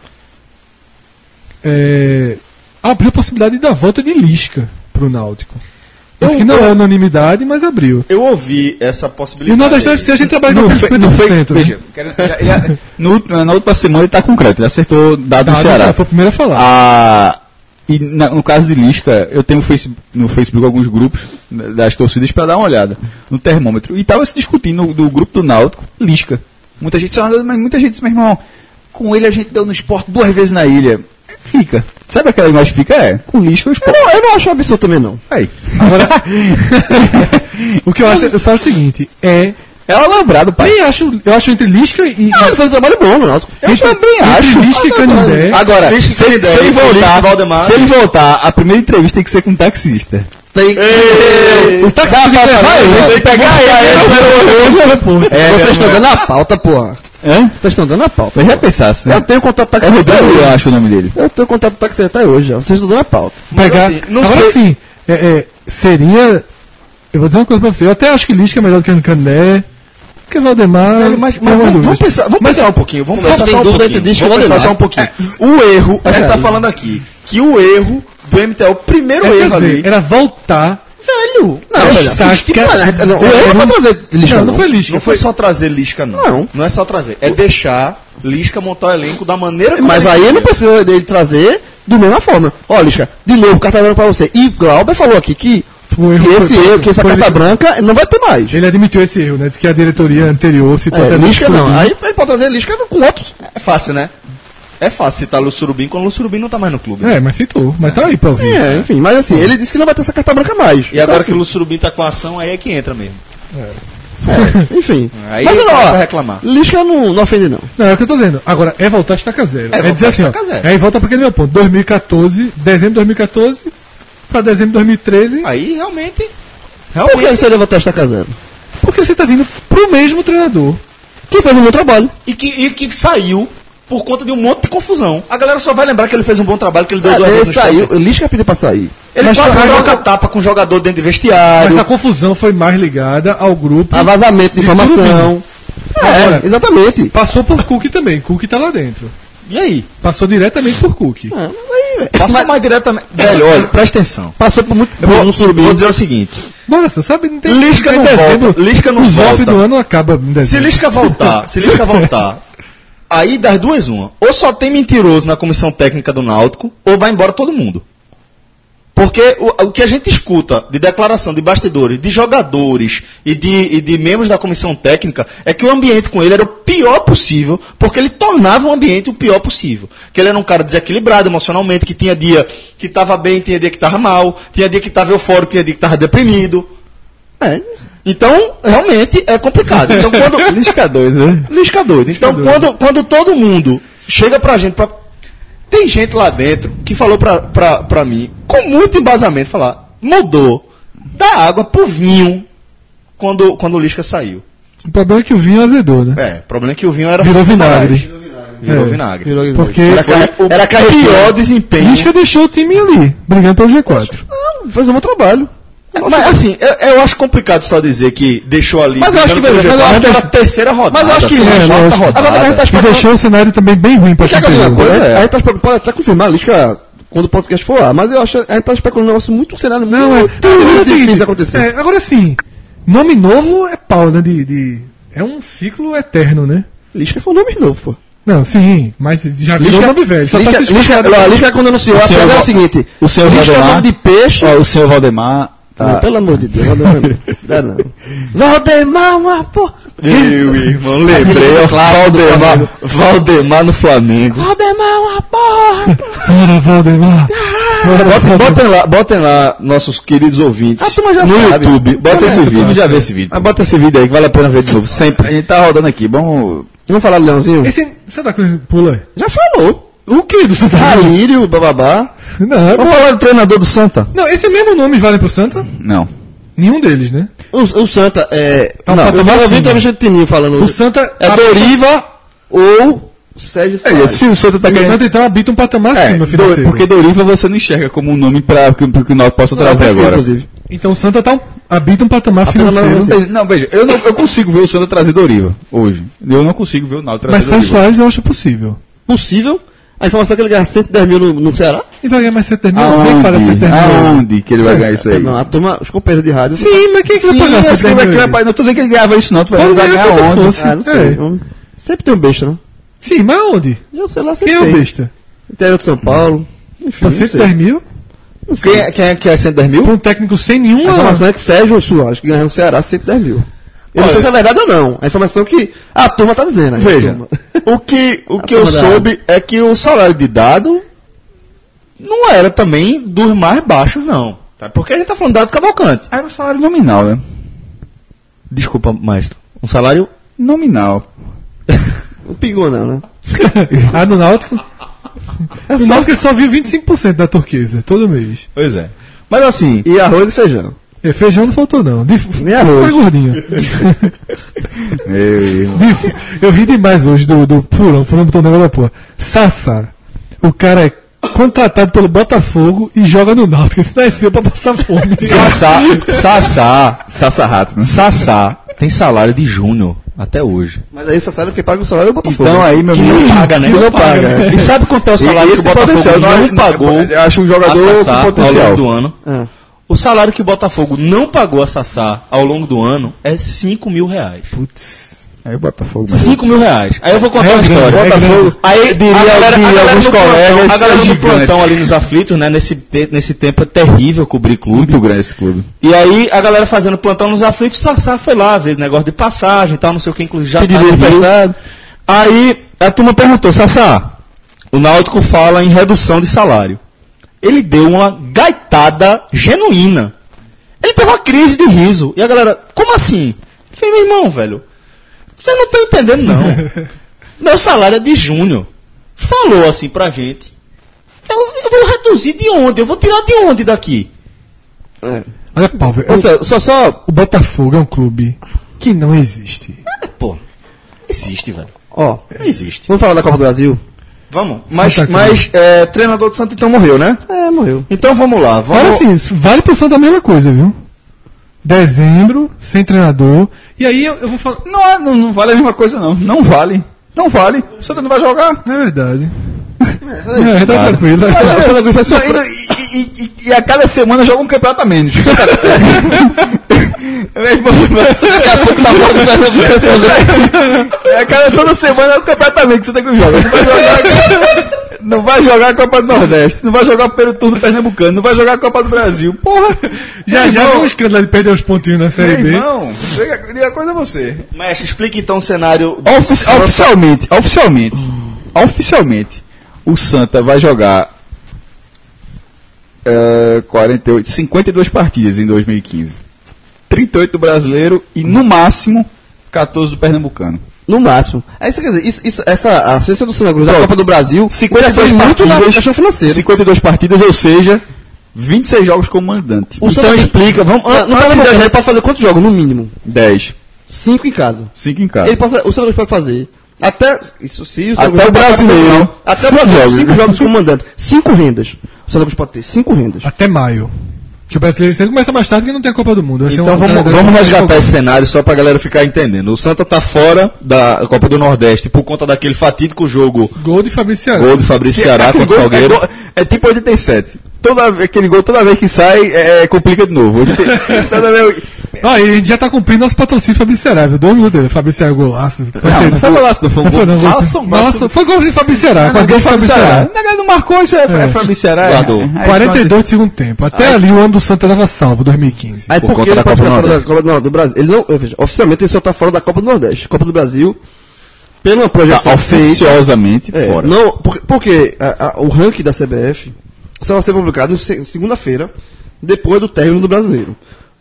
é, abriu a possibilidade da volta de Lisca pro Náutico. Disse Eu- que não eu- é unanimidade, mas abriu. Eu ouvi essa E o possibilidade. Nordestão F C a gente trabalha com No fe- cinquenta no por fe- cento. né? Veja, quero- já- já- no último- na última semana ele tá com crédito, ele acertou dado Tá, do Ceará. foi o primeiro a falar. Ah, e na- no caso de Lisca, eu tenho face- no Facebook alguns grupos né, das torcidas para dar uma olhada no termômetro. E tava se discutindo no, do grupo do Náutico, Lisca. Muita gente disse, mas muita gente disse, meu irmão, com ele a gente deu no esporte duas vezes na ilha. Fica. Sabe aquela imagem que fica? É, com Lisca o Eu esporte. não, eu não acho absurdo também, não. Aí. O que eu acho, eu só acho o seguinte, é. É um lembrado, pai. Nem acho, eu acho entre Lisca e. Não, ele fez um trabalho bom no Náutico. Eu entre- também entre acho. Lisca e Canindé. Agora, Lisca e se, ele- Canindé, se ele Lisca e voltar, Valdemar. se ele voltar, a primeira entrevista tem que ser com um taxista. Tem O táxi Dá tem que pra levar fazer, ele. tem que pegar ele no aeroporto. É, Vocês estão dando a pauta, porra. Hã? Vocês estão dando a pauta. Eu já pensasse. Eu tenho contato É táxi até Rodrigo, eu hoje. acho o nome dele. Eu tenho contato táxi até hoje. ó. Vocês estão dando a pauta. Mas pegar. assim, não Agora sei- sim, é, é, seria. Eu vou dizer uma coisa pra você. Eu até acho que Lisca é melhor do que Candé. Porque Valdemar. Velho, mas, tem mas uma vamos, dúvida. vamos pensar, vamos Mas pensar um pouquinho. Vamos só pensar tem só um dúvida pouquinho. entre disco Vamos e pensar Valdemar. só um pouquinho. O erro, a gente tá falando aqui, que o erro do M T L, o primeiro É, quer erro dizer, ali. era voltar. Velho. Não, Não, velho. tá, Que- que- mano, não, o é, erro não foi não- trazer Lisca, Não, não. não foi Lisca. Não foi só trazer Lisca, não. Não. Não é só trazer. É deixar Lisca montar o elenco da maneira como Mas ele aí queria. não precisa dele trazer do mesma forma. Ó, Lisca, de novo, carta branca pra você. E Glauber falou aqui que, Foi um que erro, esse foi- erro, que essa foi- carta branca não vai ter mais. Ele admitiu esse erro, né? Diz que a diretoria anterior citou É, até Lisca Lúcio não. Surubim. Aí ele pode trazer Lisca com outros. É fácil, né? É fácil citar Lúcio Surubim quando o Lúcio Surubim não tá mais no clube. É, mas citou. Mas tá aí pra ouvir. Sim, é, enfim. Mas assim, ele disse que não vai ter essa carta branca mais. E agora Então, que o Lúcio Surubim tá com a ação, aí é que entra mesmo. assim, enfim. Aí mas começa ó, a reclamar. Lisca não, não ofende, não. Não, é o que eu tô dizendo. Agora, é voltar a estaca zero. É É, voltar dizer a assim, ó. estaca zero. É, aí volta pra aquele meu ponto. dois mil e quatorze, dezembro de dois mil e quatorze, pra dezembro de dois mil e treze. Aí realmente. Por que Realmente. você levantou esta casando? Porque você tá vindo pro mesmo treinador. Que fez um bom trabalho. E que, e que saiu por conta de um monte de confusão. A galera só vai lembrar que ele fez um bom trabalho, que ele deu Ah, duas ele vezes no saiu, estádio. o Lisca pediu pra sair. Ele Mas quase tá- troca tapa com o jogador dentro de vestiário. Mas a confusão foi mais ligada ao grupo. A vazamento de De informação. É, Agora- exatamente. Passou por Cook também. Cook tá lá dentro. E aí? Passou diretamente por Cook. É, mas aí, velho. Passa Mas mais diretamente. Velho, olha, presta atenção. passou por muito. Eu vou, no Surubim. vou dizer o seguinte: Bora, você sabe? Não tem, Lisca tem não dezembro. volta, Lisca não Os off volta. do ano acaba em se dezembro. Lisca voltar, se Lisca voltar, aí das duas, uma. Ou só tem mentiroso na comissão técnica do Náutico, ou vai embora todo mundo. Porque o, o que a gente escuta de declaração de bastidores, de jogadores e de, e de membros da comissão técnica é que o ambiente com ele era o pior possível, porque ele tornava o ambiente o pior possível. Que ele era um cara desequilibrado emocionalmente, que tinha dia que estava bem, tinha dia que estava mal, tinha dia que estava eufórico, tinha dia que estava deprimido. É. Então, realmente é complicado. Então, quando. Lisca dois, né? Lisca doido. Então, quando, quando todo mundo chega pra gente. Pra... Tem gente lá dentro que falou pra, pra, pra mim, com muito embasamento, falar: mudou da água pro vinho quando, quando o Lisca saiu. O problema é que o vinho azedou, né? É, o problema é que o vinho era Virou cinco vinagre. reais. Virou É. vinagre. Porque Era, Foi carre- o era carreteiro. pior desempenho. Lisca deixou o time ali, brigando pelo G quatro. Não, fez um bom trabalho. Mas assim, eu, eu acho complicado só dizer que deixou ali. Mas eu acho que, brigando veja, pelo mas eu G quatro acho que- pela terceira rodada. mas eu acho que- assim, é, quarta lógico. rodada. Agora a gente tá E especulando. deixou o cenário também bem ruim pra Quer quem dizer uma pegou. coisa? Pois é. A gente tá especulando, pode até confirmar, Lisca, quando o podcast for lá, mas eu acho que a gente tá especulando um negócio muito um cenário Não, é. muito Não, mas é o difícil seguinte, de acontecer. é, agora sim, nome novo é pau, né? De, de- é um ciclo eterno, né? Lisca foi um nome novo, pô. Não, sim, mas já virou nome velho. Só Lisca, tá se Lisca, explicando. ó, Lisca quando anunciou, O a senhor piada é o Val- seguinte: o senhor Lisca é Valdemar- nome de peixe. Ó, o senhor Valdemar Tá. Não, pelo amor de Deus, Valdemar não. Dá não. Valdemar, uma porra. Meu irmão, lembrei, ó, Valdemar, Valdemar no Flamengo. Valdemar, uma porra. Fora, Valdemar. Fora, Botem, botem lá, botem lá nossos queridos ouvintes A turma já no sabe. YouTube. Bota esse vídeo. já viu esse vídeo. Mas bota esse vídeo aí que vale a pena ver de novo, A sempre. gente tá rodando aqui, vamos... Vamos falar do Leãozinho? Esse Santa Cruz pula aí. Já falou. O que do Santa Cruz? Alírio, bababá. Não, é Vamos falar do treinador do Santa. não, esse mesmo nome vale pro Santa? Não. Nenhum deles, né? O, o Santa é... Tá um não, eu patamar vi a acima. entrevista de Tininho falando... O Santa... É Doriva ou Sérgio É, Soares. se o Santa tá O querendo... Santa então habita um patamar É, acima do- financeiro. porque Doriva você não enxerga como um nome pra que, que o Náutico possa Não, trazer eu prefiro, agora. inclusive. Então o Santa tá um, habita um patamar Apenas financeiro. não- Veja, Não, veja, eu não eu consigo ver o Santa trazer Doriva hoje. Eu não consigo ver o Náutico Mas trazer Sérgio Doriva. Soares eu acho possível. Possível. A informação é que ele ganha cento e dez mil no, no Ceará. E vai ganhar mais setenta mil? Alguém paga Aonde? setenta mil? Aonde que ele vai ganhar isso aí? Não, a turma, os companheiros de rádio... Sim, mas quem é que vai Sim, pagar acho que setenta vai, mil? que vai pagar. Não tô dizendo que ele ganhava isso não, tu vai Pode vai ganhar ganhar quanto onde? fosse. Ah, não sei. É. Vamos- Sempre tem um besta, né? Sim, mas onde? Eu sei lá, sempre Quem é tem. o besta? Interior de São Paulo. Enfim, Pra não sei. cento e dez mil? Quem é, quem é que é cento e dez mil? Pra um técnico sem A nenhuma... informação é que Sérgio Soares, que ganhou no Ceará, cento e dez mil. Eu não Olha. sei se é verdade ou não. A informação que a turma tá dizendo. aí, a Veja, turma. o que, o A que eu turma da soube é que o salário de dado não era também dos mais baixos, não. Tá? Porque a gente tá falando de dado Cavalcante. Era um salário nominal, né? Desculpa, maestro. Um salário... Nominal. Não pingou não, né? Ah, no Náutico? O Náutico só viu vinte e cinco por cento da turquesa, todo mês. Pois é. Mas assim... E arroz e feijão. É, feijão não faltou, não. De, Nem arroz. Foi gordinho. Meu irmão. De- eu ri demais hoje do, do Furão. Furão botou um negócio da porra. Sassá. O cara é contratado pelo Botafogo e joga no Náutico. Isso nasceu pra passar fome. Sassá, Sassá, Sassa Rato, né? Sassá tem salário de júnior até hoje. Mas aí você sabe que paga o salário é o Botafogo. Então aí, meu Que amigo... não paga, né? Que não paga, né? E sabe quanto é o salário que o Botafogo não pagou Eu acho um jogador a Sassá com ao potencial. longo do ano? Ah. O salário que o Botafogo não pagou a Sassá ao longo do ano é cinco mil reais. Putz. Aí o Botafogo... mas- cinco mil reais. Aí eu vou contar É uma grande, história. é Botafogo. grande. Aí Diria- a galera, a diria galera alguns do plantão, colegas, a galera é do gigante. plantão ali nos aflitos, né? Nesse, te- nesse tempo é terrível cobrir clube. Muito grande esse clube. E aí a galera fazendo plantão nos aflitos, Sassá foi lá ver negócio de passagem e tal, não sei o que, inclusive já Pedido tá de emprestado. Aí a turma perguntou, Sassá, o Náutico fala em redução de salário. Ele deu uma gaitada genuína. Ele teve uma crise de riso. E a galera, como assim? Eu falei, meu irmão, velho, você não tá entendendo, não. Meu salário é de júnior. Falou assim pra gente. Eu, eu vou reduzir de onde? Eu vou tirar de onde daqui? É. Olha, pau, velho. Ou seja, só, só, O Botafogo é um clube que não existe. É, pô, existe, velho. ó, Não existe. vamos falar da Copa do Brasil? Vamos. Mas, Santa mas é, treinador do Santos então morreu, né? É, morreu. Então vamos lá. Vamos... Agora sim, isso vale pro Santa a mesma coisa, viu? Dezembro, sem treinador. E aí eu, eu vou falar. Não, é- não, não vale a mesma coisa, não. Não vale. Não vale. O Santa não vai jogar. É verdade. É, tá tranquilo. O Santa Cruz vai Só sofrer. ainda- e, e- e- e a cada semana joga um campeonato a menos. Meu irmão, daqui a pouco tá fora. A cada toda semana é um campeonato a menos que você tem que jogar. Não vai jogar. Não vai jogar a Copa do Nordeste, não vai jogar o primeiro turno pernambucano, não vai jogar a Copa do Brasil. Porra! Já Meu já irmão, vem um escândalo de perder os pontinhos na Série meu B. irmão, diga a coisa a você. Mestre, explique então o cenário. do Ofici- Santa. oficialmente, oficialmente, oficialmente, o Santa vai jogar eh, quarenta e oito, cinquenta e duas partidas em dois mil e quinze. trinta e oito do brasileiro e no máximo quatorze do pernambucano. No máximo. Aí você quer dizer, isso, isso, essa, a ciência do Santa Cruz da Pronto. Copa do Brasil cinquenta e foi duas muito na partidas, questão financeira. cinquenta e duas partidas, ou seja, vinte e seis jogos como mandante. O Então Santa- explica, vamos. No, no Pernambucano ele pode fazer quantos jogos? No mínimo. dez. Cinco em casa. cinco em casa. Ele pode, o Santa Cruz pode fazer. Até. Isso sim, o Santa Até Cruz o pode fazer, brasileiro. não. Até o Cinco brasileiro. jogos. Cinco jogos como mandante. Cinco rendas. O Santa Cruz pode ter cinco rendas. Até maio. Que o brasileiro sempre começa mais tarde porque não tem a Copa do Mundo. Vai ser Então um- vamos, um- vamos um- resgatar esse cenário só pra galera ficar entendendo. O Santa tá fora da Copa do Nordeste por conta daquele fatídico jogo Gol de Fabrício Ceará. gol de Fabrício Ceará Aquele contra o gol Salgueiro. É, gol- é tipo oitenta e sete. Toda, aquele gol, toda vez que sai, é, é, complica de novo. Toda vez, Ó, a gente já tá cumprindo nosso patrocínio Fabrício Ceará, viu? Dois minutos dele. Fabrício Ceará, golaço. Não, não foi golaço, não foi um Não foi, não. gol. Nossa, Nossa, nossa, foi gol de Fabrício Ceará. Com a Não, gol de Fabrício Ceará. Não, não marcou, isso é, é. Fabrício Ceará. Guardou. É, quarenta e dois de segundo tempo. Até ali o ano do Santa dava salvo, dois mil e quinze. Aí Por por que conta ele da pode Copa ficar do fora da Copa do, do Brasil? Ele não, veja, oficialmente ele só está fora da Copa do Nordeste. Copa do Brasil, pela projeção Tá feita, oficiosamente é, fora. não, porque, porque a, a, o ranking da C B F só vai ser publicado na se- segunda-feira, depois do término do Brasileiro.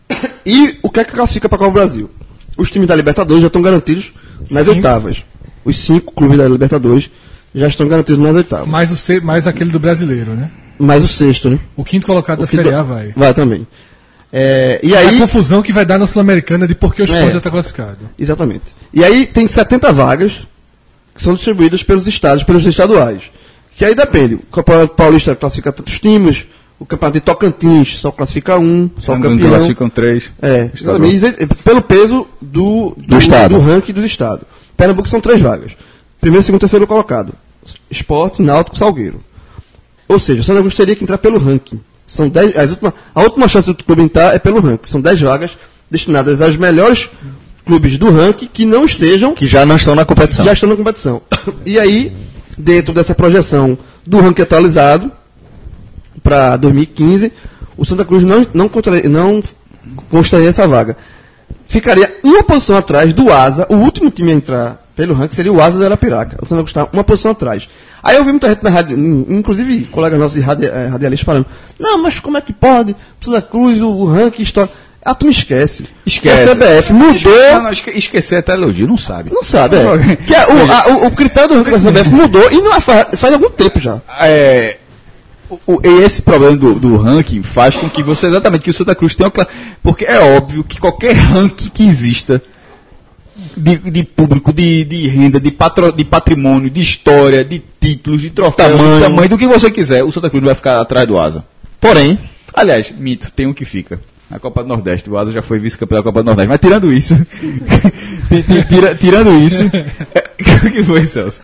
E o que é que classifica para a Copa do Brasil? Os times da Libertadores já estão garantidos nas Cinco. oitavas. Os cinco clubes da Libertadores já estão garantidos nas oitavas. Mais, o C, mais aquele do brasileiro, né? Mais o sexto, né? O quinto colocado da quinto- Série A vai. Vai também. É, e É aí, a confusão que vai dar na Sul-Americana de por que os É. pontos já estão classificados. exatamente. E aí tem setenta vagas que são distribuídas pelos estados, pelos estaduais. Que aí depende. O Campeonato Paulista classifica tantos times, o Campeonato de Tocantins só classifica um, só o Não campeão. classificam três. É, exatamente. Isso é pelo peso do, do, estado. do ranking do estado. Pernambuco são três vagas. Primeiro, segundo, terceiro colocado. Esporte, Náutico, Salgueiro. Ou seja, o Santa Cruz teria que entrar pelo ranking. São dez, as última, a última chance do clube entrar é pelo ranking. São dez vagas destinadas aos melhores clubes do ranking que não estejam, Que já não estão na competição. já estão na competição. E aí, dentro dessa projeção do ranking atualizado para dois mil e quinze, o Santa Cruz não, não, contra, não constaria essa vaga. Ficaria uma posição atrás do Asa, o último time a entrar pelo ranking seria o Asa da Arapiraca. O Santa Cruz está uma posição atrás. Aí eu vi muita gente na rádio, inclusive colegas nossos de radi, eh, radialistas falando, não, mas como é que pode? O Santa Cruz, o, o ranking, história. Ah, tu me esquece. Esquece. Que a C B F mudou. Não, não, esque- esquecer até elogio, não sabe. Não sabe, é. Que é, o, a- o, o critério do ranking da C B F mudou e não faz, faz algum tempo já. É, o- o- e esse problema do, do ranking faz com que você, exatamente, que o Santa Cruz tenha uma... cla- Porque é óbvio que qualquer ranking que exista de, de público, de, de renda, de, patro, de patrimônio, de história, de títulos, de troféu, Tamanho. de tamanho, do que você quiser, o Santa Cruz vai ficar atrás do Asa. Porém, Aliás, mito, tem um que fica. A Copa do Nordeste, o Asa já foi vice-campeão da Copa do Nordeste. Mas tirando isso, ti- ti- tira- tirando isso, o que foi, Celso?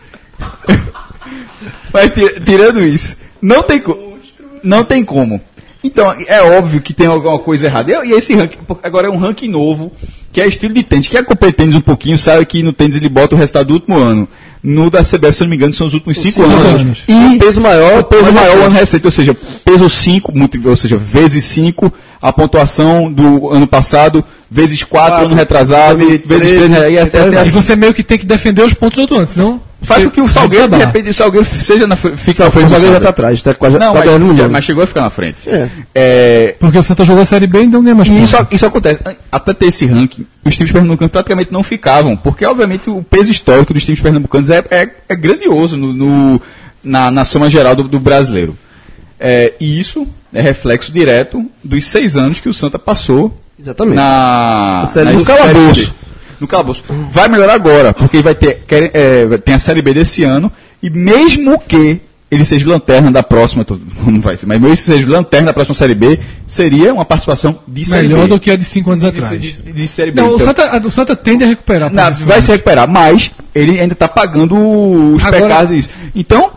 Mas ti- tirando isso, não tem como. Não tem como. Então, é óbvio que tem alguma coisa errada. E, e esse ranking, porque agora é um ranking novo, que é estilo de tênis. Quem acompanha tênis um pouquinho sabe que no tênis ele bota o resultado do último ano. No da C B F, se eu não me engano, são os últimos cinco, cinco anos. anos. E peso maior, o peso mais maior recente. ano recente, ou seja, peso cinco, ou seja, vezes cinco, a pontuação do ano passado, vezes quatro, Quatro, ano retrasado, vezes vezes três, três, e até, até E assim. você meio que tem que defender os pontos do outro ano, senão. Faz com que o você Salgueiro, vai de acabar. repente, o Salgueiro seja na, fre- fique na O frente do Salgueiro já Santa. está atrás, está quase Não, tá mas, ganhando mundial. mas chegou a ficar na frente. É. É, Porque o Santa jogou a Série B, então não é mais E pontos. isso, isso acontece. Até ter esse ranking, os times pernambucanos praticamente não ficavam, porque, obviamente, o peso histórico dos times pernambucanos é, é, é grandioso no, no- na, na soma geral do, do brasileiro. É, e isso é reflexo direto dos seis anos que o Santa passou Exatamente. na, A série- nas no calabouço. séries B. No calabouço. Vai melhorar agora, porque vai ter, quer- é, vai- tem a Série B desse ano, e mesmo que ele seja lanterna da próxima, tô- não vai ser, mas mesmo que seja lanterna da próxima Série B, seria uma participação de Série Melhor B. do que a de cinco anos de, atrás. de, de, de Série B. Não, o Então, Santa, a- o Santa tende a recuperar. na- posições. vai se recuperar, mas ele ainda está pagando os Agora- pecados disso. Então,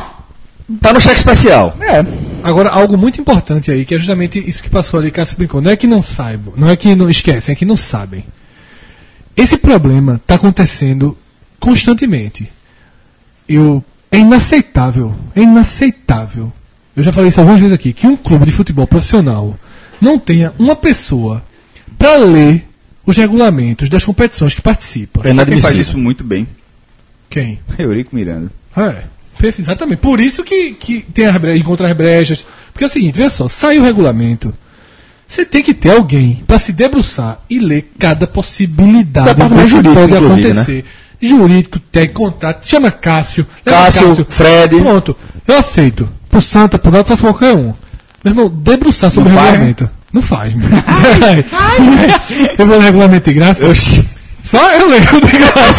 tá no cheque especial. é. Agora, algo muito importante aí, que é justamente isso que passou ali, Cássio brincou. Não é que não saibam, não é que não esquecem, é que não sabem. Esse problema está acontecendo constantemente. Eu, é inaceitável, é inaceitável. Eu já falei isso algumas vezes aqui, que um clube de futebol profissional não tenha uma pessoa para ler os regulamentos das competições que participam. É Sabe quem faz inadmissível. isso muito bem? Quem? Eurico Miranda. É, perfe- exatamente. Por isso que, que tem as bre- encontra as brechas. Porque é o seguinte, veja só, sai o regulamento. Você tem que ter alguém para se debruçar e ler cada possibilidade Departamento que jurídico, pode inclusive, acontecer. Jurídico, técnico, contato, chama Cássio. leva Cássio, Fred. Pronto, eu aceito. Pro Santa, pro Náutico, faço qualquer um. Meu irmão, debruçar sobre Não o faz, regulamento. Não faz, meu. Eu vou ler regulamento de graça. Só eu leio de graça.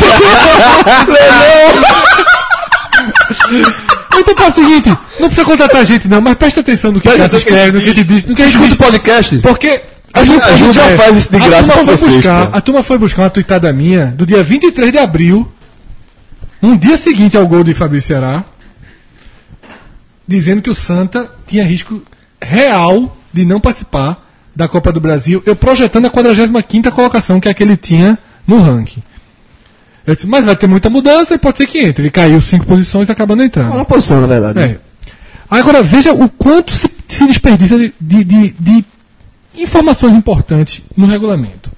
Então tá o seguinte, não precisa contratar a gente não, mas presta atenção no que a gente escreve, no que a gente diz, no que a gente Escuta diz. o podcast. Porque A gente, a gente já é, faz isso de a graça turma pra foi vocês. buscar, pô. a turma foi buscar uma tuitada minha do dia vinte e três de abril, um dia seguinte ao gol de Fabrício Ceará, dizendo que o Santa tinha risco real de não participar da Copa do Brasil, eu projetando a quadragésima quinta colocação, que é a que ele tinha no ranking. Eu disse, mas vai ter muita mudança e pode ser que entre. Ele caiu cinco posições acabando entrando. Uma posição, na verdade. É. Agora veja o quanto se, se desperdiça de, de, de, de informações importantes no regulamento.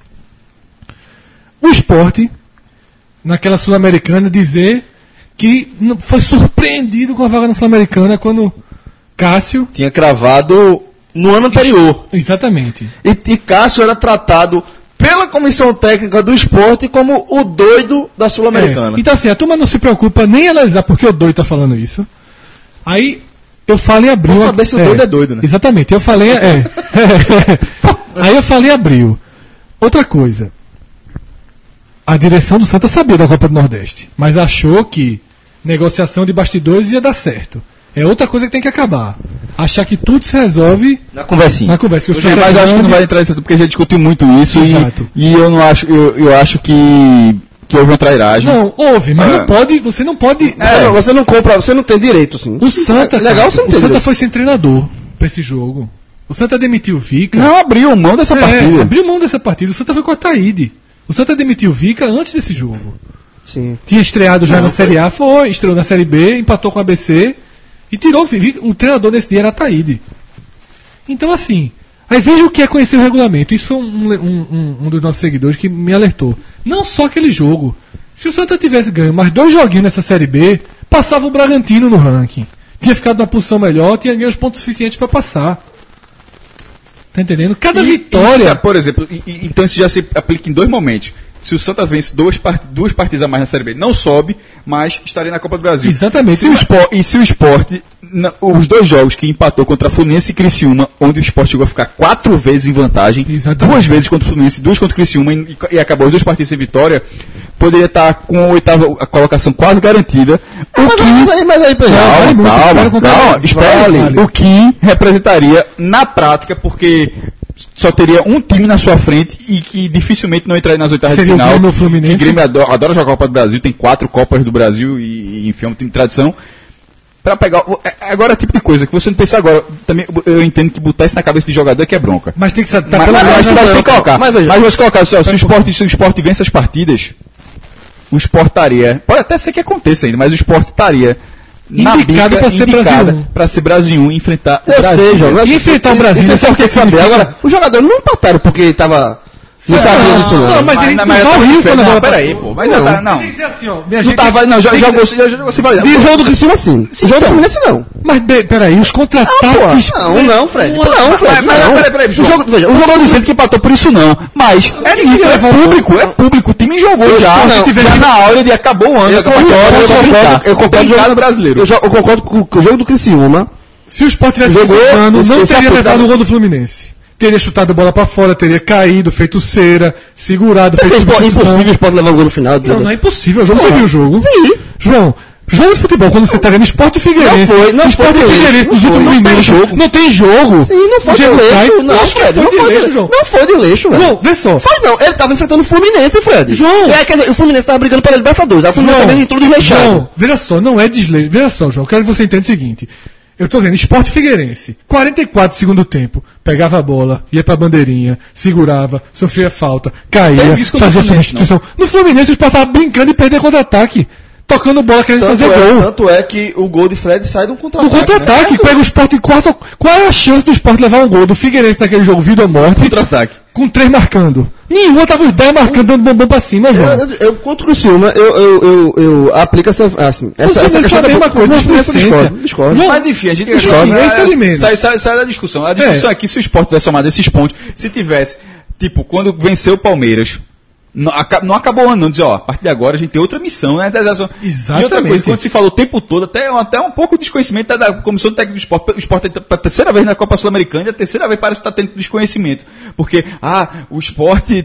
O Sport, naquela Sul-Americana, dizer que não- foi surpreendido com a vaga na Sul-Americana quando Cássio. Tinha cravado no ano anterior. Exatamente. E, e Cássio era tratado pela comissão técnica do esporte como o doido da Sul-Americana. É. Então, assim, a turma não se preocupa nem em analisar porque o doido tá falando isso. Aí, eu falo em abril. Pra saber se o doido é doido, né? Exatamente, eu falei. É. Aí eu falei em abril. Outra coisa. A direção do Santa sabia da Copa do Nordeste, mas achou que negociação de bastidores ia dar certo. É outra coisa que tem que acabar. Achar que tudo se resolve Na conversinha. na conversa. Que o Mas Santa eu acho que não grande- vai entrar nesse assunto porque a gente discutiu muito isso e, Exato. e eu não acho, eu, eu acho que, que houve uma trairagem. Não, houve, mas É. não pode. Você não pode. Você, não, você não compra, você não tem direito, assim. O Santa, É legal cara, você não o tem Santa direito. foi sem treinador pra esse jogo. O Santa demitiu o Vica. Não abriu mão dessa É, partida. abriu mão dessa partida. O Santa foi com a Taíde. O Santa demitiu o Vica antes desse jogo. Sim. Tinha estreado já na Série A, foi, estreou na Série B, empatou com a A B C e tirou o Vica. O treinador nesse dia era a Taíde. Então, assim, aí veja o que é conhecer o regulamento. Isso foi um, um, um, um dos nossos seguidores que me alertou. Não só aquele jogo. Se o Santa tivesse ganho mais dois joguinhos nessa Série B, passava o Bragantino no ranking. Tinha ficado numa posição melhor, tinha ganho os pontos suficientes para passar. Tá entendendo? Cada E- vitória. isso, por exemplo, e- e- então isso já se aplica em dois momentos. Se o Santa vence duas, part- duas partidas a mais na Série B, não sobe, mas estaria na Copa do Brasil. Exatamente. Se o Sport, e se o Sport, na- os dois jogos que empatou contra a Fluminense e Criciúma, onde o Sport chegou a ficar quatro vezes em vantagem, Exatamente. duas vezes contra o Fluminense, duas contra o Criciúma, e, e acabou as duas partidas sem vitória, poderia estar com a oitava a colocação quase garantida. O Mas, que... mas aí, mas aí, Pedro, Vale Calma, muito, calma, espera contar- calma, espera vale, ali. vale. O que representaria na prática, porque só teria um time na sua frente e que dificilmente não entraria nas oitavas de Seria o final. Grêmio ou o Fluminense? Que Grêmio adora, adora jogar a Copa do Brasil, tem quatro Copas do Brasil e, e enfim, é um time de tradição. Pra pegar. o- é- Agora é tipo de coisa que você não pensa agora. Também eu entendo que botar isso na cabeça de jogador é que é bronca. Mas tem que saber. Tá mas, pelo mas, menos mas, na- mas tem que colocar. Mas Mas, veja. você colocar, se, ó, se o esporte, se o esporte vence as partidas, o Sport estaria. Pode até ser que aconteça ainda, mas o Sport estaria. Na Indicado bica, pra ser Brasil indicada um. pra ser Brasil um e enfrentar o Eu Brasil. sei, João. E enfrentar o Brasil, Isso é você sabe o que porque saber. significa? Agora, os jogadores não empataram porque tava. Não sabia disso, não. Não, mas ele não, empurrou mas o Rio quando a não, bola peraí, passou. pô. Mas já Não. tá, não. Tem que dizer assim, ó, minha Não gente- tava, não, já, tem jogou, que- já, já, você vai. E o jogo do Criciúma, sim. O jogo do Fluminense, não. Mas be- peraí, os contra-ataques. Não, não, Fred. Uma- Não, Fred. Mas, mas, não. peraí, peraí, O João. jogo, veja, O o jogo jogo do Vicente que empatou por isso não. Mas é Quem que nítido, é levar o público, é público. O time jogou Se já. o Sport Já tivesse- na hora de acabou o ano. Eu acabou concordo, a eu só concordo, brincar. eu concordo. Brincar no brasileiro. Eu, jo- eu concordo com, com o jogo do Criciúma. Se o Sport tivesse Jogou, jogando, esse- não esse teria apitado- levado o gol do Fluminense. Teria chutado a bola pra fora, teria caído, feito cera, segurado, feito É substituição. impossível o Sport levar um gol no final. Não, não é impossível. João, você viu o jogo? Vi. João, jogo de futebol, quando você tá vendo Sport e Figueirense. Não foi, não Sport foi e de Figueirense leixo, nos não últimos foi, não tem minutos. jogo. Não tem jogo. Sim, não foi O de Diego leixo. cai. Não, Acho que Fred, foi não de foi leixo, de João. Não foi de leixo, velho. João, vê só. Foi não, ele tava enfrentando o Fluminense, Fred. João. É, quer dizer, o Fluminense tava brigando pela Libertadores. A Fluminense também entrou desleixado. João, veja só, não é desleixo. Veja só, João, quero que você entenda o seguinte. Eu tô vendo Sport e Figueirense, quarenta e quatro segundo tempo, pegava a bola, ia pra bandeirinha, segurava, sofria falta, caía, Teve isso contra fazia o Fluminense, substituição. No Fluminense o Sport tava brincando e perder contra-ataque, tocando bola querendo Tanto fazer é, gol. tanto é que o gol de Fred sai de um No contra-ataque. contra-ataque, né? pega o Sport em quarto. Qual é a chance do Sport levar um gol do Figueirense naquele jogo vida ou morte? Contra-ataque. Com três marcando. Nenhuma, tava os dez marcando, dando bombom pra cima, Eu, João. eu, eu contra o Criciúma, eu, eu, eu, eu aplico essa, assim, essa, Você essa não questão sabe a mesma coisa, Não, essa displicência. discordo, discordo. João, Mas enfim, a gente Discordo, é isso de menos. sai, sai, sai da discussão. A discussão É. é que se o Sport tivesse somado esses pontos, se tivesse, tipo, quando venceu o Palmeiras, não, aca- não acabou o ano, não. Dizer, ó, a partir de agora a gente tem outra missão, né? E outra Exatamente. coisa, quando se falou o tempo todo, até, até um pouco de desconhecimento da, da comissão técnica do esporte. O esporte está pela terceira vez na Copa Sul-Americana e a terceira vez parece que está tendo desconhecimento. Porque, ah, o esporte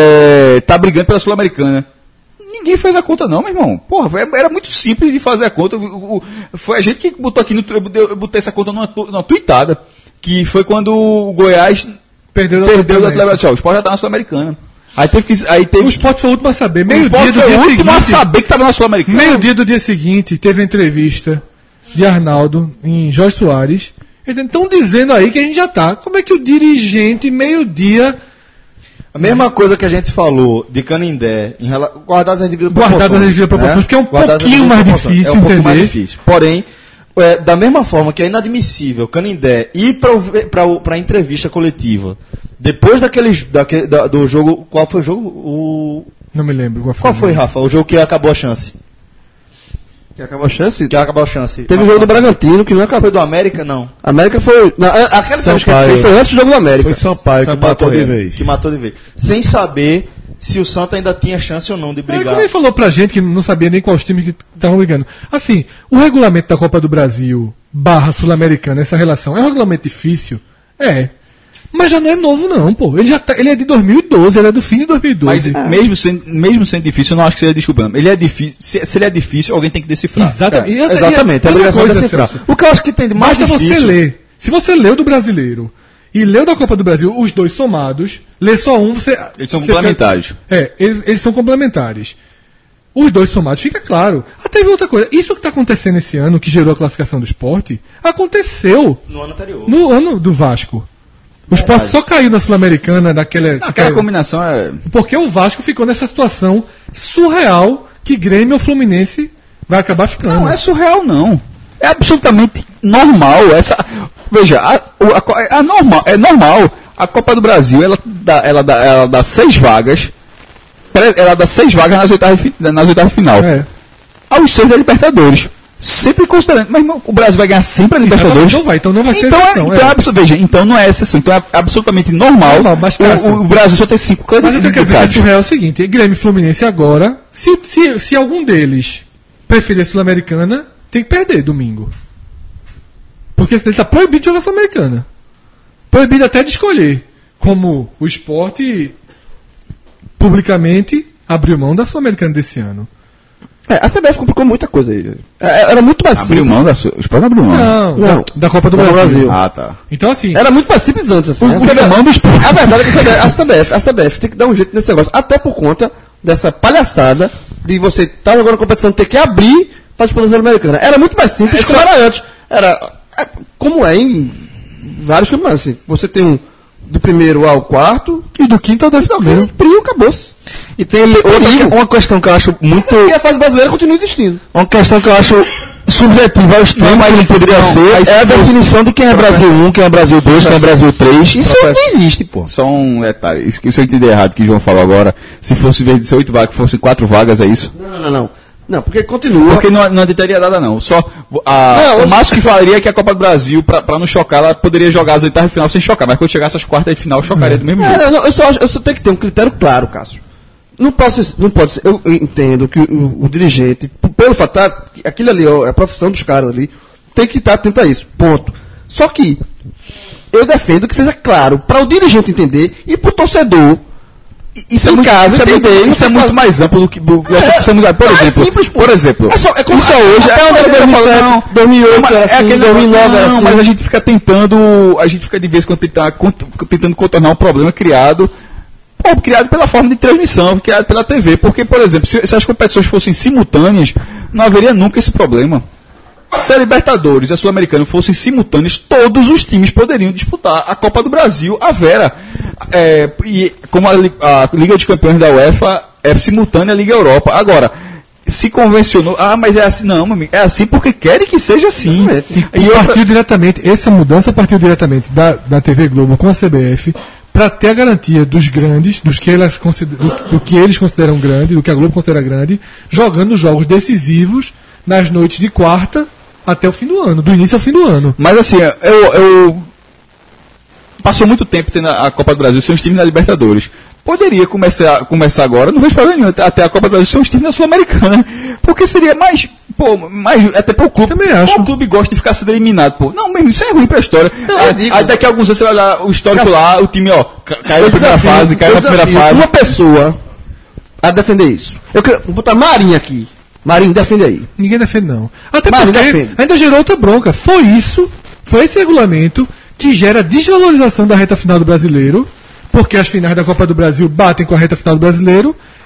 está brigando pela Sul-Americana. Ninguém fez a conta, não, meu irmão. Porra, foi- era muito simples de fazer a conta. O- o- foi a gente que botou aqui no. tu- Eu botei- eu botei essa conta numa, tu- numa tuitada. Que foi quando o Goiás Perdeu da perdeu da Atlético. Atlético. O esporte já tá na Sul-Americana. Aí teve que. Aí teve, O Sport foi o último a saber. o Meio dia esporte do foi dia o último a seguinte. saber que estava na Sul-Americana. Meio dia do dia seguinte, teve a entrevista de Arnaldo em Jorge Soares. Estão dizendo aí que a gente já tá. Como é que o dirigente, meio-dia, A mesma coisa que a gente falou de Canindé, em rela... guardadas as devidas proporções. guardadas as devidas proporções, que é um Guardadas as pouquinho devidas mais proporções. difícil É um pouco entender. mais difícil. Porém, é, da mesma forma que é inadmissível Canindé ir para a entrevista coletiva, depois daqueles, daquele, da, do jogo. Qual foi o jogo? O... Não me lembro. Qual foi, Qual foi, Rafa? O jogo que acabou a chance. Que acabou a chance. Que acabou a chance. Teve o jogo do Bragantino, que não acabou. Foi do América? Não. América foi. Não, a- aquela Sampaio. que ele fez foi antes do jogo do América. Foi Sampaio que Sampaio matou de Corrêa, vez. Que matou de vez. Sem saber se o Santa ainda tinha chance ou não de Aí, brigar. quando ele falou pra gente que não sabia nem quais times que estavam brigando. Assim, o regulamento da Copa do Brasil barra Sul-Americana, essa relação, é um regulamento difícil? É. Mas já não é novo, não, pô. Ele, já tá, ele é de dois mil e doze, ele é do fim de dois mil e Mas doze. mesmo, sendo, mesmo sendo difícil, eu não acho que seja desculpa. Ele é difícil. Se, se ele é difícil, alguém tem que decifrar. Exatamente. É, exatamente, é a obrigação de decifrar. O que eu acho que tem de mais Basta difícil... você ler. Se você leu do Brasileiro e leu da Copa do Brasil, os dois somados, lê só um, você... Eles são você complementares. fica- É, eles, eles são complementares. Os dois somados, fica claro. Até teve outra coisa. Isso que está acontecendo esse ano, que gerou a classificação do esporte, aconteceu No ano anterior. no ano do Vasco. O esporte só caiu na Sul-Americana daquela. Aquela combinação é. Porque o Vasco ficou nessa situação surreal que Grêmio ou Fluminense vai acabar ficando. Não é surreal, não. É absolutamente normal. Essa, veja, a, o- a, a normal, é normal. A Copa do Brasil, ela dá, ela dá, ela dá seis vagas. pré- Ela dá seis vagas nas oitavas, de fi- nas oitavas de final. É. Aos seis da Libertadores. Sempre considerando. Mas irmão, o Brasil vai ganhar sempre a Libertadores. Não vai, então não vai ser Então, é, exceção. então, é. é abso- veja, então não é exceção. Então é absolutamente normal. Normal, mas, o, Cássio, o Brasil só tem cinco Mas o que eu quero dizer que é candidatos. surreal é o seguinte: Grêmio e Fluminense agora, se, se, se algum deles preferir a Sul-Americana, tem que perder domingo. Porque senão ele está proibido de jogar Sul-Americana. Proibido até de escolher. Como o esporte publicamente abriu mão da Sul-Americana desse ano. É, a C B F complicou muita coisa aí. É, era muito mais Abriu simples. mão da sua. O Sport abriu mão. Não, Não. Da, da Copa do Da Brasil. Brasil. Ah, tá. Então, assim, Era muito mais simples antes, assim. O- A o C B F comando do esporte. A verdade é que a C B F, a C B F tem que dar um jeito nesse negócio. Até por conta dessa palhaçada de você estar jogando competição, ter que abrir para disputar a Sul-Americana. Era muito mais simples como era antes. Era é, como é em vários campeonatos. Assim. Você tem um do primeiro ao quarto, e do quinto ao décimo primeiro. primeiro, acabou-se. E tem ali outra, que- uma questão que eu acho muito... E a fase brasileira continua existindo. Uma questão que eu acho subjetiva ao extremo, mas não poderia não, ser, aí é a se fosse- definição de quem é Brasil um, quem é Brasil dois, quem é Brasil três. Isso não existe, pô. Só um detalhe. Isso que se eu entendi errado que o João falou agora, se fosse em vez de ser oito vagas, fosse quatro vagas, é isso? Não, não, não. Não, não porque continua. Porque não, não teria dada, não. Só a, Não, o eu- máximo que falaria é que a Copa do Brasil, pra, pra não chocar, ela poderia jogar as oitavas de final sem chocar. Mas quando chegasse às quartas de final, chocaria do mesmo É, jeito. não, não, eu, só, acho- eu só tenho que ter um critério claro, Cássio. Não pode ser, não pode ser. Eu entendo que o, o dirigente, p- pelo fato tá, que aquilo ali, ó, é a profissão dos caras ali, tem que estar atento a isso. Ponto. Só que eu defendo que seja claro para o dirigente entender e para o torcedor. Isso é em muito, casa, isso é muito, entender, isso é não muito faz- mais amplo do que. Do, É, essa discussão é muito- por não, é exemplo, simples, pô. por exemplo, É só- é como- isso hoje até é onde era dois mil e sete, não, dois mil e oito não, era assim, dois mil e nove era não, assim. mas a gente fica tentando, a gente fica de vez em quando tentar, cont- tentando contornar um problema criado, pô, criado pela forma de transmissão, criado pela T V, porque, por exemplo, se, se as competições fossem simultâneas, não haveria nunca esse problema. Se a Libertadores e a Sul-Americana fossem simultâneos, todos os times poderiam disputar a Copa do Brasil, a Vera. É, e como a, Li- a Liga de Campeões da UEFA é simultânea à Liga Europa. Agora, se convencionou, ah, mas é assim, não, meu amigo, é assim porque querem que seja assim. E partiu diretamente, essa mudança partiu diretamente da, da T V Globo com a C B F para ter a garantia dos grandes, dos que elas consider, do, do que eles consideram grande, do que a Globo considera grande, jogando jogos decisivos nas noites de quarta até o fim do ano, do início ao fim do ano. Mas assim, eu, eu passou muito tempo tendo a Copa do Brasil sem os times na Libertadores. Poderia começar, começar agora, não vejo problema nenhum, até a Copa do Brasil sem os times na Sul-Americana. Porque seria mais, pô, mais, até pro clube. Também acho. Qual clube gosta de ficar sendo eliminado, pô? Não, mesmo, isso é ruim pra história. Não, aí, eu digo- aí daqui a alguns anos você vai olhar o histórico lá, o time, ó, ca- caiu na Eu primeira desafio- fase, caiu eu na primeira desafio fase. Uma pessoa a defender isso. Eu quero vou botar Marinho aqui. Marinho, defende aí. Ninguém defende, não. Até Mas porque defende. ainda gerou outra bronca. Foi isso, foi esse regulamento que gera desvalorização da reta final do brasileiro, porque as finais da Copa do Brasil batem com a reta final do brasileiro,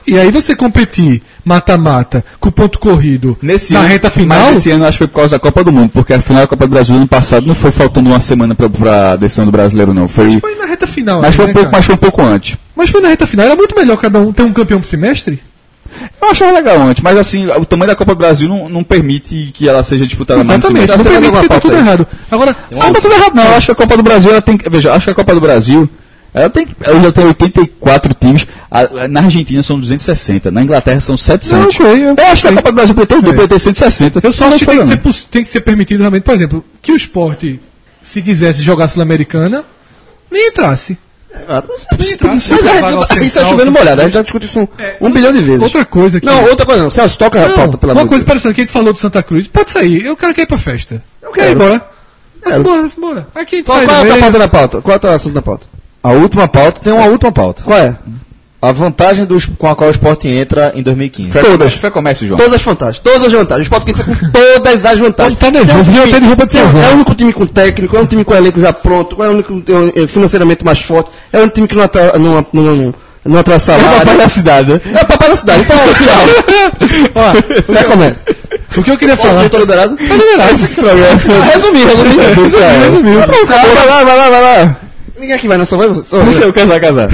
E aí você competir mata-mata com ponto corrido Nesse na ano, reta final. Mas esse ano acho que foi por causa da Copa do Mundo, porque a final da Copa do Brasil ano passado não foi faltando uma semana pra, pra decisão do brasileiro, não. Foi, Foi na reta final. mas, aí, foi um né, pouco, cara? mas foi um pouco antes. Mas foi na reta final. Era muito melhor cada um ter um campeão por semestre. Eu achava legal antes, mas assim, o tamanho da Copa do Brasil não, não permite que ela seja disputada mais no Exatamente. semestre. Não Você permite faz que tá alguma tudo pauta aí? errado. Agora, Não, tá tudo errado, não. Eu acho que a Copa do Brasil, ela tem. Veja, acho que a Copa do Brasil, ela tem. Ela já tem oitenta e quatro times. A- na Argentina são duzentos e sessenta. Na Inglaterra são setecentos. Não, ok, eu- eu acho que a ok. Copa do Brasil podia ter o duplo, podia ter cento e sessenta. eu só acho que tem que, Não ser, poss- tem que ser permitido realmente, por exemplo, que o esporte, se quisesse jogar Sul-Americana, nem entrasse. Mas a gente, a gente tá chovendo molhado, a gente já discute isso um, um bilhão de vezes. Outra coisa que. Não, outra coisa não. Celso, toca a Não, pauta, pelo uma amor de coisa Deus. parecendo que a gente falou do Santa Cruz. Pode sair, eu quero que ir pra festa. Eu quero ir quero. embora. Vai Quero. embora, vai embora. Aqui a gente Qual, sai qual é a do tua meio. pauta na pauta? Qual é o teu assunto na pauta? A última pauta tem uma última pauta. Qual é? A vantagem dos, com a qual o esporte entra em dois mil e quinze. Todas. Foi comércio, João. Todas as vantagens. Todas as vantagens. O Esporte que entra com todas as vantagens. Tá nervoso, É um viu? time- Até de roupa de é, São é João. o único time com técnico, é um time com elenco já pronto, é o único é, financeiramente mais forte, é um time que não atrai, não, não, não, não atrai É o salário. papai da cidade, né? É o papai da cidade. Então, tchau. Já começa. O que eu queria Posso falar. ir, tô liberado? Tá liberado. Ah, resumir, resumir. Resumiu. Vai lá, vai lá, vai lá. Ninguém aqui vai, não, só vai você. Só Não eu. sei, eu casar, casar.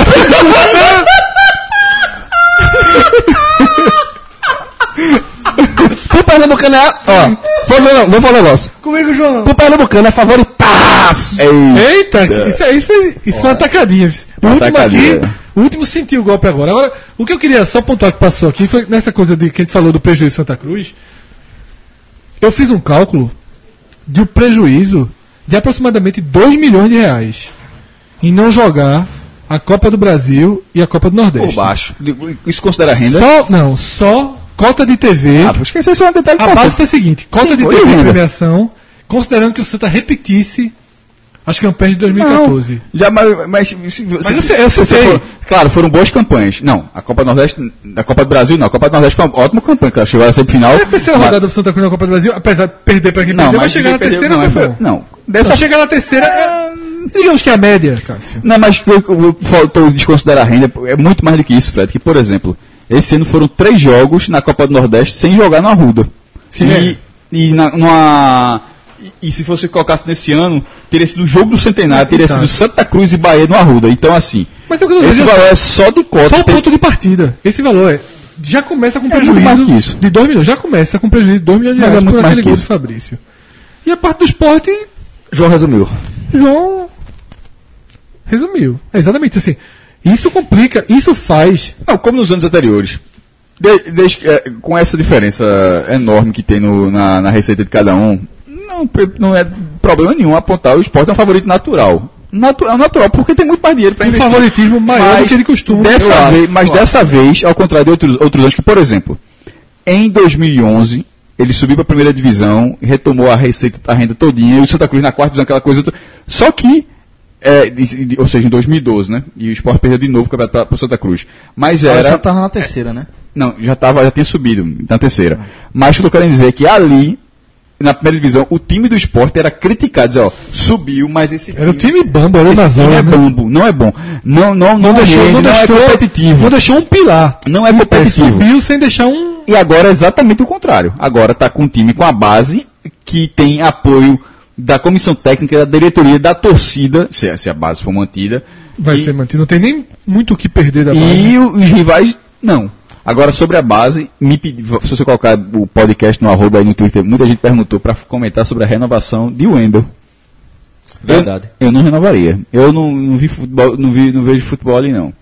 Pro Pernambucano é. Ó, vou fazer, não, vou falar um negócio. Comigo, João. Pro Pernambucano é favoritaço. Eita, isso aí foi, isso foi uma atacadinha. O Uma último atacadinha. aqui, o último sentiu o golpe agora. Agora, o que eu queria só pontuar que passou aqui foi nessa coisa de que a gente falou do prejuízo de Santa Cruz. Eu fiz um cálculo de um prejuízo de aproximadamente dois milhões de reais em não jogar a Copa do Brasil e a Copa do Nordeste. Por baixo. Isso considera renda? Só, não, só cota de T V. Ah, vou esquecer isso é um detalhe A base foi a seguinte: cota Sim, de foi T V e renda. premiação, considerando que o Santa repetisse as campanhas de dois mil e quatorze. Já, mas, mas, se- se- eu se- sei- eu se sei. você for- claro, foram boas campanhas. Não, a Copa do Nordeste, a Copa do Brasil não. A Copa do Nordeste foi uma ótima campanha, que ela chegou à semifinal. É a terceira mas- rodada do Santa Cruz na Copa do Brasil, apesar de perder para quem Não, perdeu, mas mas chegar na perdeu- terceira não, foi é- bom. não. Dessa Dessa chegar na terceira, é, digamos que é a média, Cássio. Não, mas eu, eu, faltou desconsiderar a renda. É muito mais do que isso, Fred. Que, por exemplo, esse ano foram três jogos na Copa do Nordeste sem jogar no Arruda. Sim, e, e, na, numa, e, e se você colocasse nesse ano, teria sido o jogo do centenário, teria Exato. sido Santa Cruz e Bahia no Arruda. Então, assim, Mas é o que eu tô esse dizendo, valor é só de cota. só o Tem- ponto de partida. Esse valor é, já começa com É muito mais prejuízo que isso. de dois milhões. Já começa com prejuízo de dois milhões de Mas é reais muito por mais aquele que gol isso. do Fabrício. E a parte do esporte, João resumiu. João resumiu. É exatamente assim. Isso complica, isso faz. Não, como nos anos anteriores. De- desde que, é, com essa diferença enorme que tem no- na, na receita de cada um, não, pre- não é problema nenhum apontar o esporte é um favorito natural. Natu- é natural, porque tem muito mais dinheiro para Um investir. favoritismo maior do que de costume. Dessa Eu acho. vez, mas dessa vez, ao contrário de outros, outros anos, que, por exemplo, em dois mil e onze, ele subiu para a primeira divisão, retomou a receita, a renda todinha, e o Santa Cruz na quarta divisão, aquela coisa toda. Só que, é, de- de- ou seja, em dois mil e doze, né? E o Sport perdeu de novo para o Santa Cruz. Mas Era... era. Só tava na terceira, né? Não, já, tava, já tinha subido na terceira. Mas o que eu quero dizer é que ali, na primeira divisão, o time do esporte era criticado, dizer, ó, subiu, mas esse Era o time bambo, era o esse time Nazola, é né? bambo, não é bom. Não, não, não, Não deixou, rende, não, não é deixou, competitivo. não deixou um pilar. Não é É, competitivo. subiu sem deixar um. E agora é exatamente o contrário. Agora está com um time com a base que tem apoio da comissão técnica, da diretoria, da torcida, se, a- se a base for mantida. Vai e, ser mantido. Não tem nem muito o que perder da base. e os rivais, não. Agora, sobre a base, me pedi, se você colocar o podcast no arroba aí no Twitter, muita gente perguntou para comentar sobre a renovação de Wendel. Verdade. Eu, eu não renovaria. Eu não, não vi futebol, não, vi, não vejo futebol ali, não.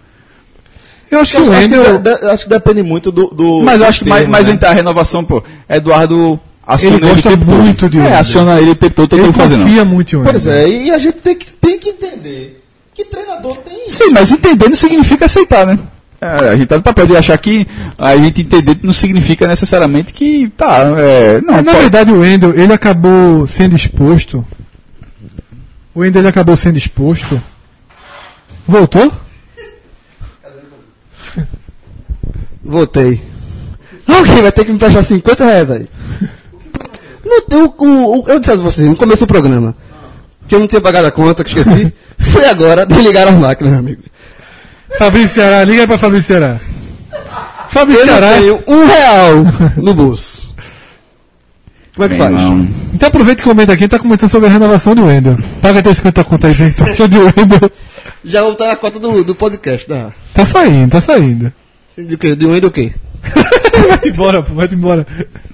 Eu acho que Eu o acho, que, Wendel. de- de- acho que depende muito do. do Mas eu do acho que mais, termo, mais né? a renovação, pô, Eduardo aciona Ele gosta o tempo todo. muito de É, Wendel. aciona ele o tempo todo, Ele eu não fazer não. confia muito em Wendel. Pois é, e a gente tem que, tem que entender que treinador tem. Sim, mas entender não significa aceitar, né? É, a gente tá no papel de achar que a gente entender não significa necessariamente que tá. É, não, Mas, na pode- verdade, o Wendel, ele acabou sendo exposto. O Wendel ele acabou sendo exposto. Voltou? Voltei. Alguém vai ter que me prestar cinquenta reais aí. No, o, o, o- eu disse a vocês, no começo do programa, que eu não tinha pagado a conta, que esqueci, foi agora de ligar as máquinas, meu amigo. Fabrício Ceará, liga aí pra Fabrício Ceará. Fábio Eu Ceará. não tenho um real no bolso. Como é que Bem, faz? não. Então aproveita e comenta aqui, tá comentando sobre a renovação do Wendel. Paga até cinquenta conto aí, gente. De Wendel. Já vou botar a cota do, do podcast, tá? Tá saindo, tá saindo. De quê? De um e do quê? Vai-te embora, pô, vai-te embora.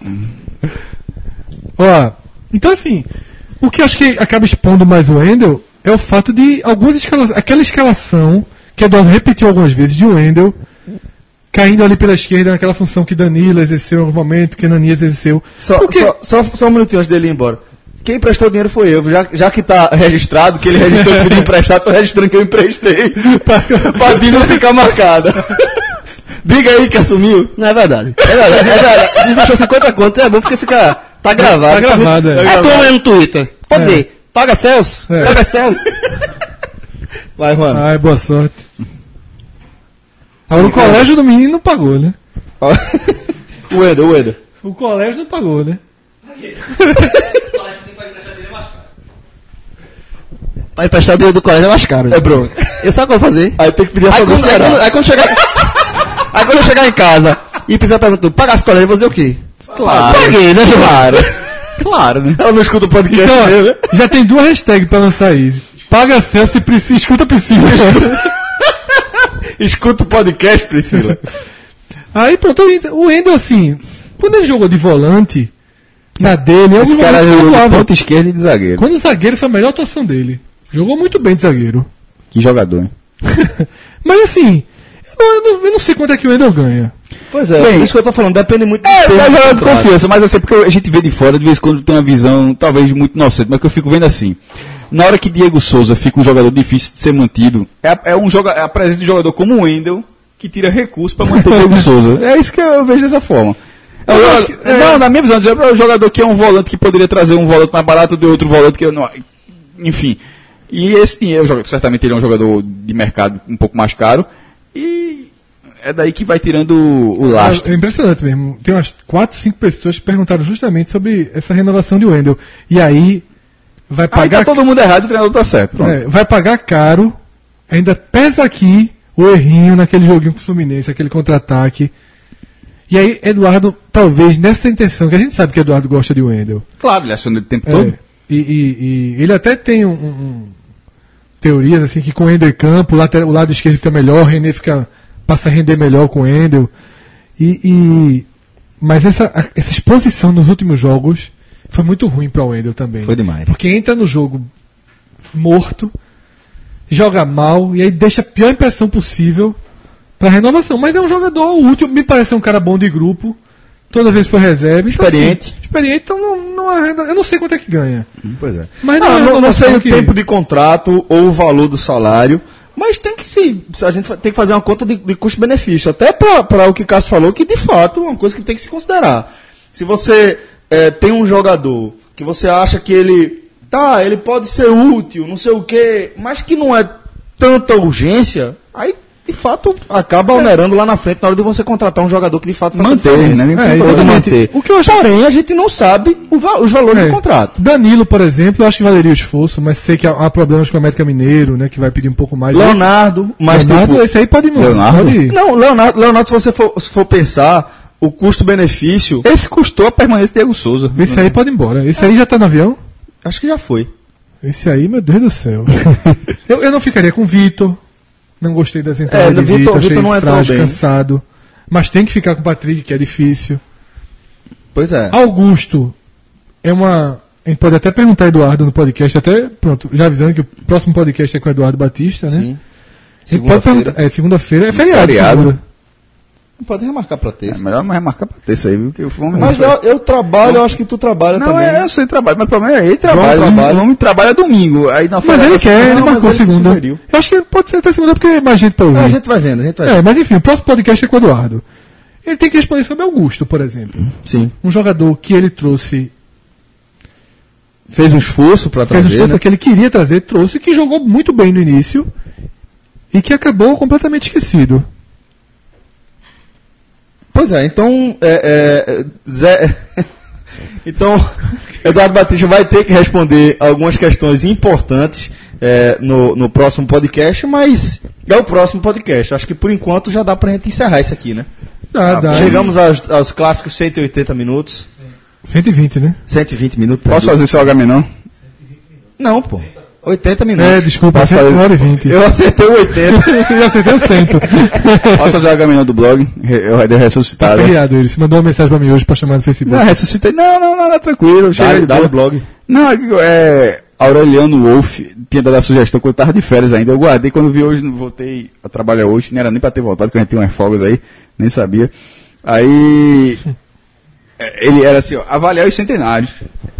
Ó, então assim, o que eu acho que acaba expondo mais o Wendel é o fato de algumas escalações, aquela escalação que Eduardo repetiu algumas vezes de Wendel caindo ali pela esquerda naquela função que Danilo exerceu em algum momento, que Ananias exerceu. Só, Porque- só, só, só um minutinho antes dele ir embora. Quem emprestou o dinheiro foi eu. Já, já que tá registrado, que ele registrou que podia emprestar, tô registrando que eu emprestei. pra Dino não ficar marcada. Diga aí que assumiu. Não, é verdade. É verdade, é verdade. Se deixou cinquenta conto, é bom porque fica. Tá gravado. Tá gravado, é. É tua no Twitter. Pode É. dizer. Paga Celso. É. Paga Celso. Vai, mano. Ai, boa sorte. Agora o colégio do menino não pagou, né? O Eder, o Eder. O colégio não pagou, né? Pra emprestar o dinheiro do colégio é mais caro. É bronca. Eu sabe o que eu vou fazer? Aí tem que pedir a Aí sua quando, aí, quando, Ceará. aí quando chegar. Aí quando eu chegar em casa e precisar perguntar, pagasse o colégio, eu vou dizer o quê? Claro. Paguei, né? Claro. Claro, né? Ela não escuta o podcast Então, dele, né? já tem duas hashtags pra lançar aí. Paga Celso e Priscila, escuta Priscila. Escuta o podcast, Priscila. Aí pronto, o Wendel assim, quando ele jogou de volante, na dele, é Esse um cara momento jogou de razoável. ponta esquerda e de zagueiro. Quando o zagueiro foi a melhor atuação dele. Jogou muito bem de zagueiro. Que jogador, hein? Mas assim, eu não, eu não- eu não sei quanto é que o Wendel ganha. Pois é, Bem, isso que eu tô falando, depende muito do É, tempo tá do jogando de contrato. confiança, mas assim, porque a gente vê de fora, de vez em quando tem uma visão, talvez muito inocente, mas que eu fico vendo assim. Na hora que Diego Souza fica um jogador difícil de ser mantido, é, a- é um joga, é a presença de um jogador como o Wendel que tira recurso para manter o Diego Souza. É isso que eu vejo dessa forma. É um Eu jogador- acho que- é. Não, na minha visão, é um jogador que é um volante que poderia trazer um volante mais barato de outro volante que eu não. Enfim. E esse dinheiro, certamente ele é um jogador de mercado um pouco mais caro. E é daí que vai tirando o, o lastro. É, é impressionante mesmo. Tem umas quatro, cinco pessoas que perguntaram justamente sobre essa renovação de Wendel. E aí vai Aí pagar, tá todo mundo errado e o treinador tá certo. Pronto. é, vai pagar caro. Ainda pesa aqui o errinho naquele joguinho com o Fluminense, aquele contra-ataque. E aí, Eduardo, talvez nessa intenção, que a gente sabe que Eduardo gosta de Wendel. Claro, ele aciona o tempo É, todo. e, e- e ele até tem um, um- um- teorias assim que com o Wendel em campo, o, lateral- o lado esquerdo fica melhor, o René fica, passa a render melhor com o Wendel. E, e- mas essa, a- essa exposição nos últimos jogos foi muito ruim para o Wendel também. Foi demais. Porque entra no jogo morto, joga mal e aí deixa a pior impressão possível para renovação. Mas é um jogador útil, me parece um cara bom de grupo. Toda vez foi reserva. Então, Experiente. assim, experiente, então não, não é, eu não sei quanto é que ganha. Pois é. Mas Não, é não, não renovação sei o que- tempo de contrato ou o valor do salário, mas tem que se, se a gente fa- tem que fazer uma conta de, de custo-benefício, até para o que o Cássio falou, que de fato é uma coisa que tem que se considerar. Se você eh, tem um jogador que você acha que ele, tá, ele pode ser útil, não sei o quê, mas que não é tanta urgência, aí de fato acaba onerando lá na frente na hora de você contratar um jogador que de fato faça Manter, diferença. né? Nem É, precisa exatamente. manter. O que eu acho- Porém, a gente não sabe o va- os valores É. do contrato. Danilo, por exemplo, eu acho que valeria o esforço, mas sei que há, há problemas com o América Mineiro, né? Que vai pedir um pouco mais. Leonardo, mas Leonardo, tipo, esse aí pode não. Leonardo? Pode... Não, Leonardo, Leonardo, se você for, se for pensar, o custo-benefício, Esse custou a permanência de Diego Souza. Esse aí pode ir embora. Esse aí já tá no avião? acho que já foi. Esse aí, meu Deus do céu. eu, eu não ficaria com o Vitor. Não gostei das entradas É, de Vitor- Vitor, achei Vitor não entrou frágil, bem. cansado. Mas tem que ficar com o Patrick, que é difícil. Pois é. Augusto é uma. A gente pode até perguntar a Eduardo no podcast, até, pronto, já avisando que o próximo podcast é com o Eduardo Batista, né? Sim. A gente pode Segunda-feira. perguntar. É, segunda-feira é feriado. Feriado. segunda. Pode remarcar pra É terça. melhor mais marcar pra ter isso aí, viu? Que eu fui um- Mas eu, eu trabalho, eu acho que tu trabalha Não, também. é, eu sei trabalho, mas o problema é ele trabalha. João trabalha. O homem trabalha domingo. Aí na Mas ele férias- quer, ele não, mas marcou ele segunda. sugeriu. Eu acho que pode ser até segunda porque é mais gente pra ouvir. É, a gente vai vendo, a gente vai É, vendo. mas enfim, o próximo podcast é com o Eduardo. Ele tem que responder sobre Augusto, por exemplo. Sim. Um jogador que ele trouxe, Fez um esforço pra fez o trazer, esforço né? que ele queria trazer, trouxe, que jogou muito bem no início e que acabou completamente esquecido. Pois é, então. É, é, Zé... então, Eduardo Batista vai ter que responder algumas questões importantes é, no, no próximo podcast, mas é o próximo podcast. Acho que por enquanto já dá pra gente encerrar isso aqui, né? Dá, Ah, dá. Chegamos aos, aos clássicos cento e oitenta minutos. cento e vinte, né? cento e vinte minutos. Posso fazer seu H M não? Não, pô. oitenta minutos. É, desculpa, Posso cento fazer- e hora e vinte. Eu acertei o oitenta. Eu acertei o cento. Posso fazer o H M não do blog? Re- Eu dei ressuscitado. Obrigado, ele se mandou uma mensagem pra mim hoje pra chamar no Facebook. Não, ressuscitei. Não, não, não, não, tranquilo. chega Dá, de dá boa. no blog. Não, é, Aureliano Wolf tinha dado a sugestão quando eu tava de férias ainda. Eu guardei quando vi hoje, não voltei a trabalhar hoje, não era nem pra ter voltado, porque a gente tem umas folgas aí, nem sabia. Aí é, ele era assim, ó, avaliar os centenários.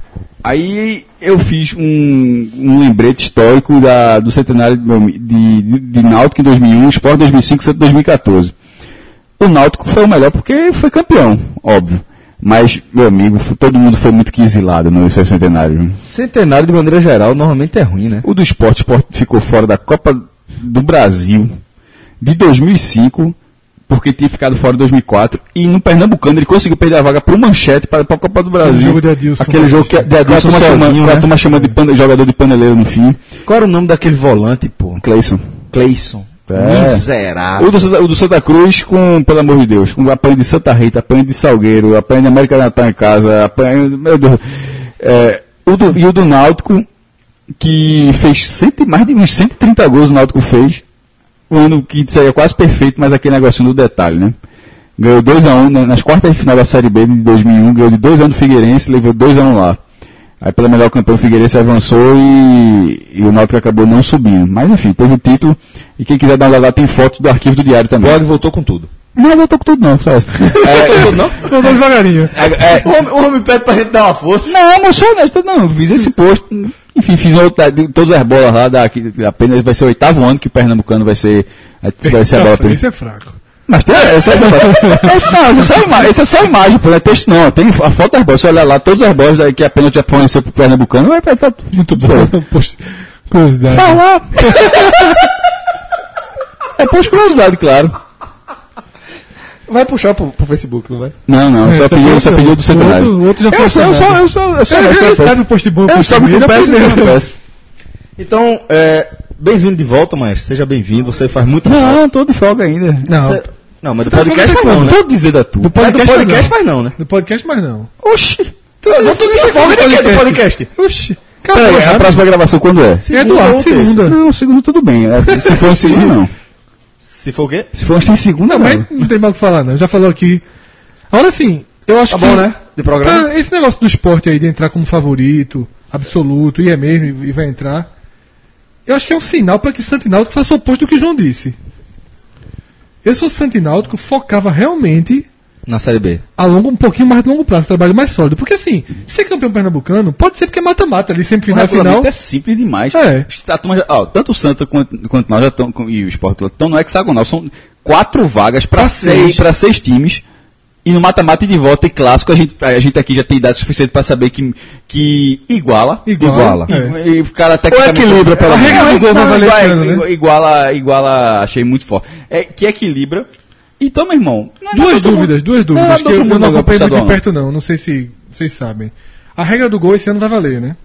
Aí eu fiz um, um lembrete histórico da, do centenário de, meu- de, de, de Náutico em dois mil e um, Sport dois mil e cinco, Santos dois mil e quatorze. O Náutico foi o melhor porque foi campeão, óbvio. Mas, meu amigo, f- todo mundo foi muito que exilado no seu centenário. Centenário, de maneira geral, normalmente é ruim, né? O do esporte, o esporte ficou fora da Copa do Brasil de dois mil e cinco, porque tinha ficado fora em dois mil e quatro, e no Pernambucano ele conseguiu perder a vaga para o Manchete, para a Copa do Brasil. jogo de Adilson. Aquele jogo que de Adilson Com a turma chama, sozinho, com a né? turma chama de pane- jogador de paneleiro no fim. Qual era o nome daquele volante, pô? Cleison. Cleison. É. Miserável. O do, Santa- o do Santa Cruz, com, pelo amor de Deus, com apanho de Santa Rita, apanho de Salgueiro, apanho de América Natal em casa, apanho. Meu Deus. É, o do, e o do Náutico, que fez cento, e- mais de uns cento e trinta gols o Náutico fez. Um ano que seria quase perfeito, mas aquele negocinho do detalhe, né? Ganhou dois a um nas quartas de final da Série B de dois mil e um, ganhou de dois a um do Figueirense, levou dois a um lá. Aí pela melhor campanha o Figueirense avançou e, e o Náutico acabou não subindo. Mas enfim, teve o título e quem quiser dar uma olhada lá tem foto do arquivo do diário O também. blog voltou com tudo. Não, voltou com tudo não, só isso. É, não? Mandou devagarinho. é, O homem, o homem pede pra gente dar uma força. não, mas só honesto, não, fiz esse post, enfim, fiz um outro, de todas as bolas lá, da, que apenas vai ser o oitavo ano que o Pernambucano vai ser, vai ser a bola pra ele. Isso é fraco. Mas tem, esse, esse, esse, não, esse é só imagem, esse é só imagem, pô, não é texto não, tem a foto das bolas, você olhar lá, todas as bolas da- que a pênalti já forneceu pro Pernambucano, vai estar Muito bom. Poxa, curiosidade. falar. É posto curiosidade, claro. Vai puxar pro, pro Facebook, não vai? Não, não, É, só tá pediu, bom, só não. pediu do centenário. O outro- o outro já foi eu, só, eu, só, assinado. eu, só, eu, só, É, eu, ele só, sabe o post bom, eu post sabe o que eu primeiro, peço e o que eu não primeiro. peço. Então, é, bem-vindo de volta, maestro. Seja bem-vindo. Você faz muita falta. Não, tô de folga ainda. Não, Você- Não, mas do Tá podcast falando mais não, de né? Tô dizendo a tu. do É do podcast, podcast não. mais não, né? Do podcast mais não. Oxi. Eu não tô de folga de quê do podcast? Oxi. Peraí, Acabou a já. próxima gravação quando é? É Eduardo, ou terça? segunda. Não, segundo tudo bem. É, Se for um segundo, não. Se for o quê? Se for em segunda, Não, não. mas não tem mais o que falar, não. Já falou aqui. Agora sim, eu acho Tá que. bom, né? De programa. Tá, esse negócio do esporte aí de entrar como favorito, absoluto, e é mesmo, e vai entrar. Eu acho que é um sinal para que Santo Náutico faça o oposto do que o João disse. Eu, se fosse Santo Náutico, focava realmente Na Série B. a longo, um pouquinho mais de longo prazo, trabalho mais sólido. Porque assim, ser campeão pernambucano pode ser porque é mata-mata ali, sempre O final, final. regulamento é simples demais. É. A turma já- ó, tanto o Santa quanto, quanto nós já estão, e o Sport estão no hexagonal. São quatro vagas para Pra seis, seis. para seis times. E no mata-mata e de volta e clássico, a gente, a gente aqui já tem idade suficiente para saber que, que iguala. Iguala, E, e o cara até Ou equilibra, pelo a menos. regra do gol vai valer iguala, esse ano, né? iguala, iguala, iguala, achei muito forte. É, que equilibra. Então, meu irmão. não é nada Duas do outro dúvidas, mundo. duas Não é dúvidas, nada que do eu, outro eu mundo não agora pro acompanho muito de estadual, não. perto não, não sei se vocês sabem. A regra do gol esse ano vai valer, né?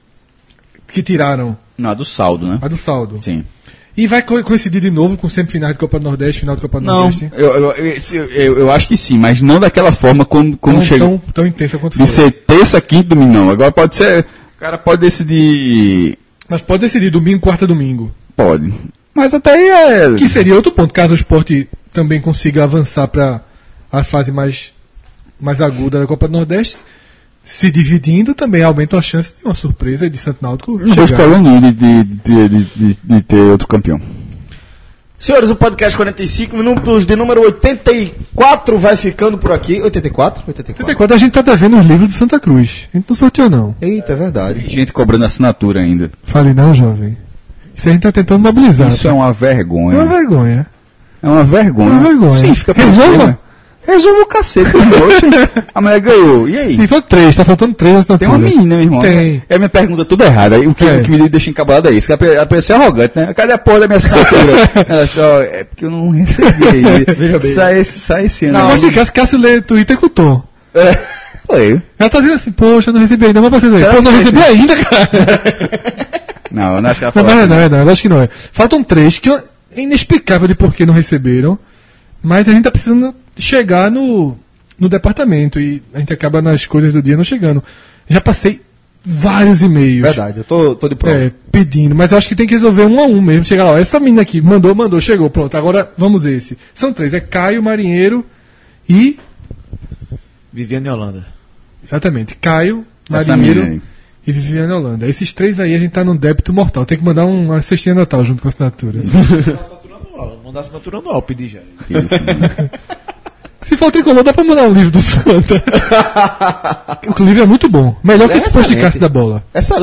Que tiraram Não, é do saldo, né? a do saldo. Sim. E vai co- coincidir de novo com semifinais de Copa do Nordeste, final de Copa do Não, Nordeste. eu, eu, esse- eu, eu- eu acho que sim, mas não daquela forma como, como Tão, chega. tão, tão intensa quanto De foi. ser terça, quinta, domingo, não. Agora pode ser. O cara pode decidir. Mas pode decidir domingo, quarta, domingo. Pode. Mas até aí é. Que seria outro ponto, caso o esporte também consiga avançar para a fase mais, mais aguda da Copa do Nordeste, se dividindo também aumenta a chance de uma surpresa de Santo Náutico Não vejo chegar. problema nenhum de, de, de, de, de- de ter outro campeão. Senhores, o podcast quarenta e cinco minutos de número oitenta e quatro vai ficando por aqui. oitenta e quatro? oitenta e quatro. Até quando a gente tá devendo os livros do Santa Cruz. A gente não sorteou, não. Eita, é verdade. Gente cobrando assinatura ainda. Fale não, jovem. Isso a gente tá tentando mobilizar. Isso tá? é uma É uma vergonha. vergonha. É uma vergonha. É uma vergonha. Sim, fica por Resolva. cima. Resolva o cacete. Poxa, a mulher ganhou. E aí? Sim, foi três, tá faltando três Tem assinaturas. uma menina, meu irmão. Tem. É a minha pergunta tudo errada. O que, É. o que me deixa encabulado é isso. Que ela parecia arrogante, né? Cadê a porra da minha assinatura? Ela só, é porque eu não recebi ainda. Veja bem. Sai, esse- sai esse ano. Não, mas se Cássio, Cássio lê Twitter com o Tom. É, foi. Ela tá dizendo assim, poxa, eu não recebi ainda, mas vocês aí. Será Pô, que não foi recebi isso? ainda, cara. Não, eu não acho que ela Não, falou mas assim. não, é não, eu acho que não é. Faltam três, que eu- é inexplicável de por que não receberam, mas a gente tá precisando chegar no, no departamento. E a gente acaba nas coisas do dia não chegando. Já passei vários e-mails. Verdade, eu tô, tô de prova. É, pedindo, mas eu acho que tem que resolver um a um mesmo. Chegar lá, ó, essa menina aqui mandou, mandou, chegou, pronto. Agora vamos esse. São três, é Caio, Marinheiro e. Viviane Holanda. Exatamente, Caio, Essa menina Marinheiro aí. e Viviane Holanda. Esses três aí a gente tá num débito mortal. Tem que mandar um- uma cestinha Natal junto com a assinatura. Assinatura anual. Mandar assinatura anual, pedir já. Se for o tricolor, dá pra mandar um livro do Santa. O livro é muito bom. Melhor que É esse post de excelente. caça da bola. Essa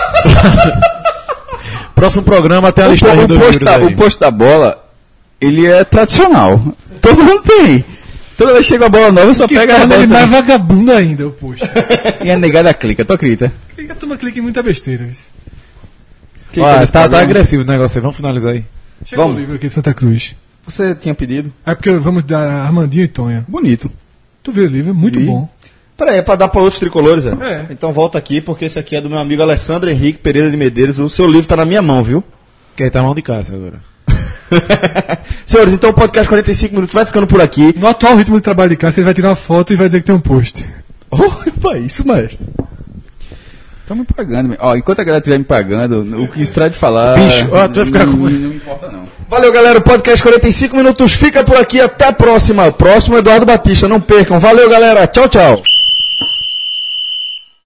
Próximo programa tem a O, listagem po- o dos posto livros da, aí. o posto da bola, ele é tradicional. Todo mundo tem. Toda vez que chega a bola nova, só Que pega a torna bola ele mais também. vagabundo ainda, o post. E a negada clica, tu acredita? Por que a turma clica em muita besteira? Isso? Que Olha, que é esse tá, tá programa? agressivo o negócio aí. Vamos finalizar aí. Chegou Vamos. o livro aqui de Santa Cruz. Você tinha pedido? É porque vamos dar Armandinho e Tonha. Bonito. Tu viu o livro? É muito Vi. bom. Peraí, é pra dar pra outros tricolores, é? É. Então volta aqui, porque esse aqui é do meu amigo Alessandro Henrique Pereira de Medeiros. O seu livro tá na minha mão, viu? Que aí tá mão de casa agora. Senhores, então o podcast quarenta e cinco minutos vai ficando por aqui. No atual ritmo de trabalho de casa, ele vai tirar uma foto e vai dizer que tem um post. Opa, isso, maestro. Estão me pagando. meu. Ó, enquanto a galera estiver me pagando, o que Fred falar. Bicho, ó, tu vai ficar não, com- não, não me importa, não. Valeu, galera. O podcast quarenta e cinco minutos fica por aqui. Até a próxima. Próximo Eduardo Batista. Não percam. Valeu, galera. Tchau, tchau.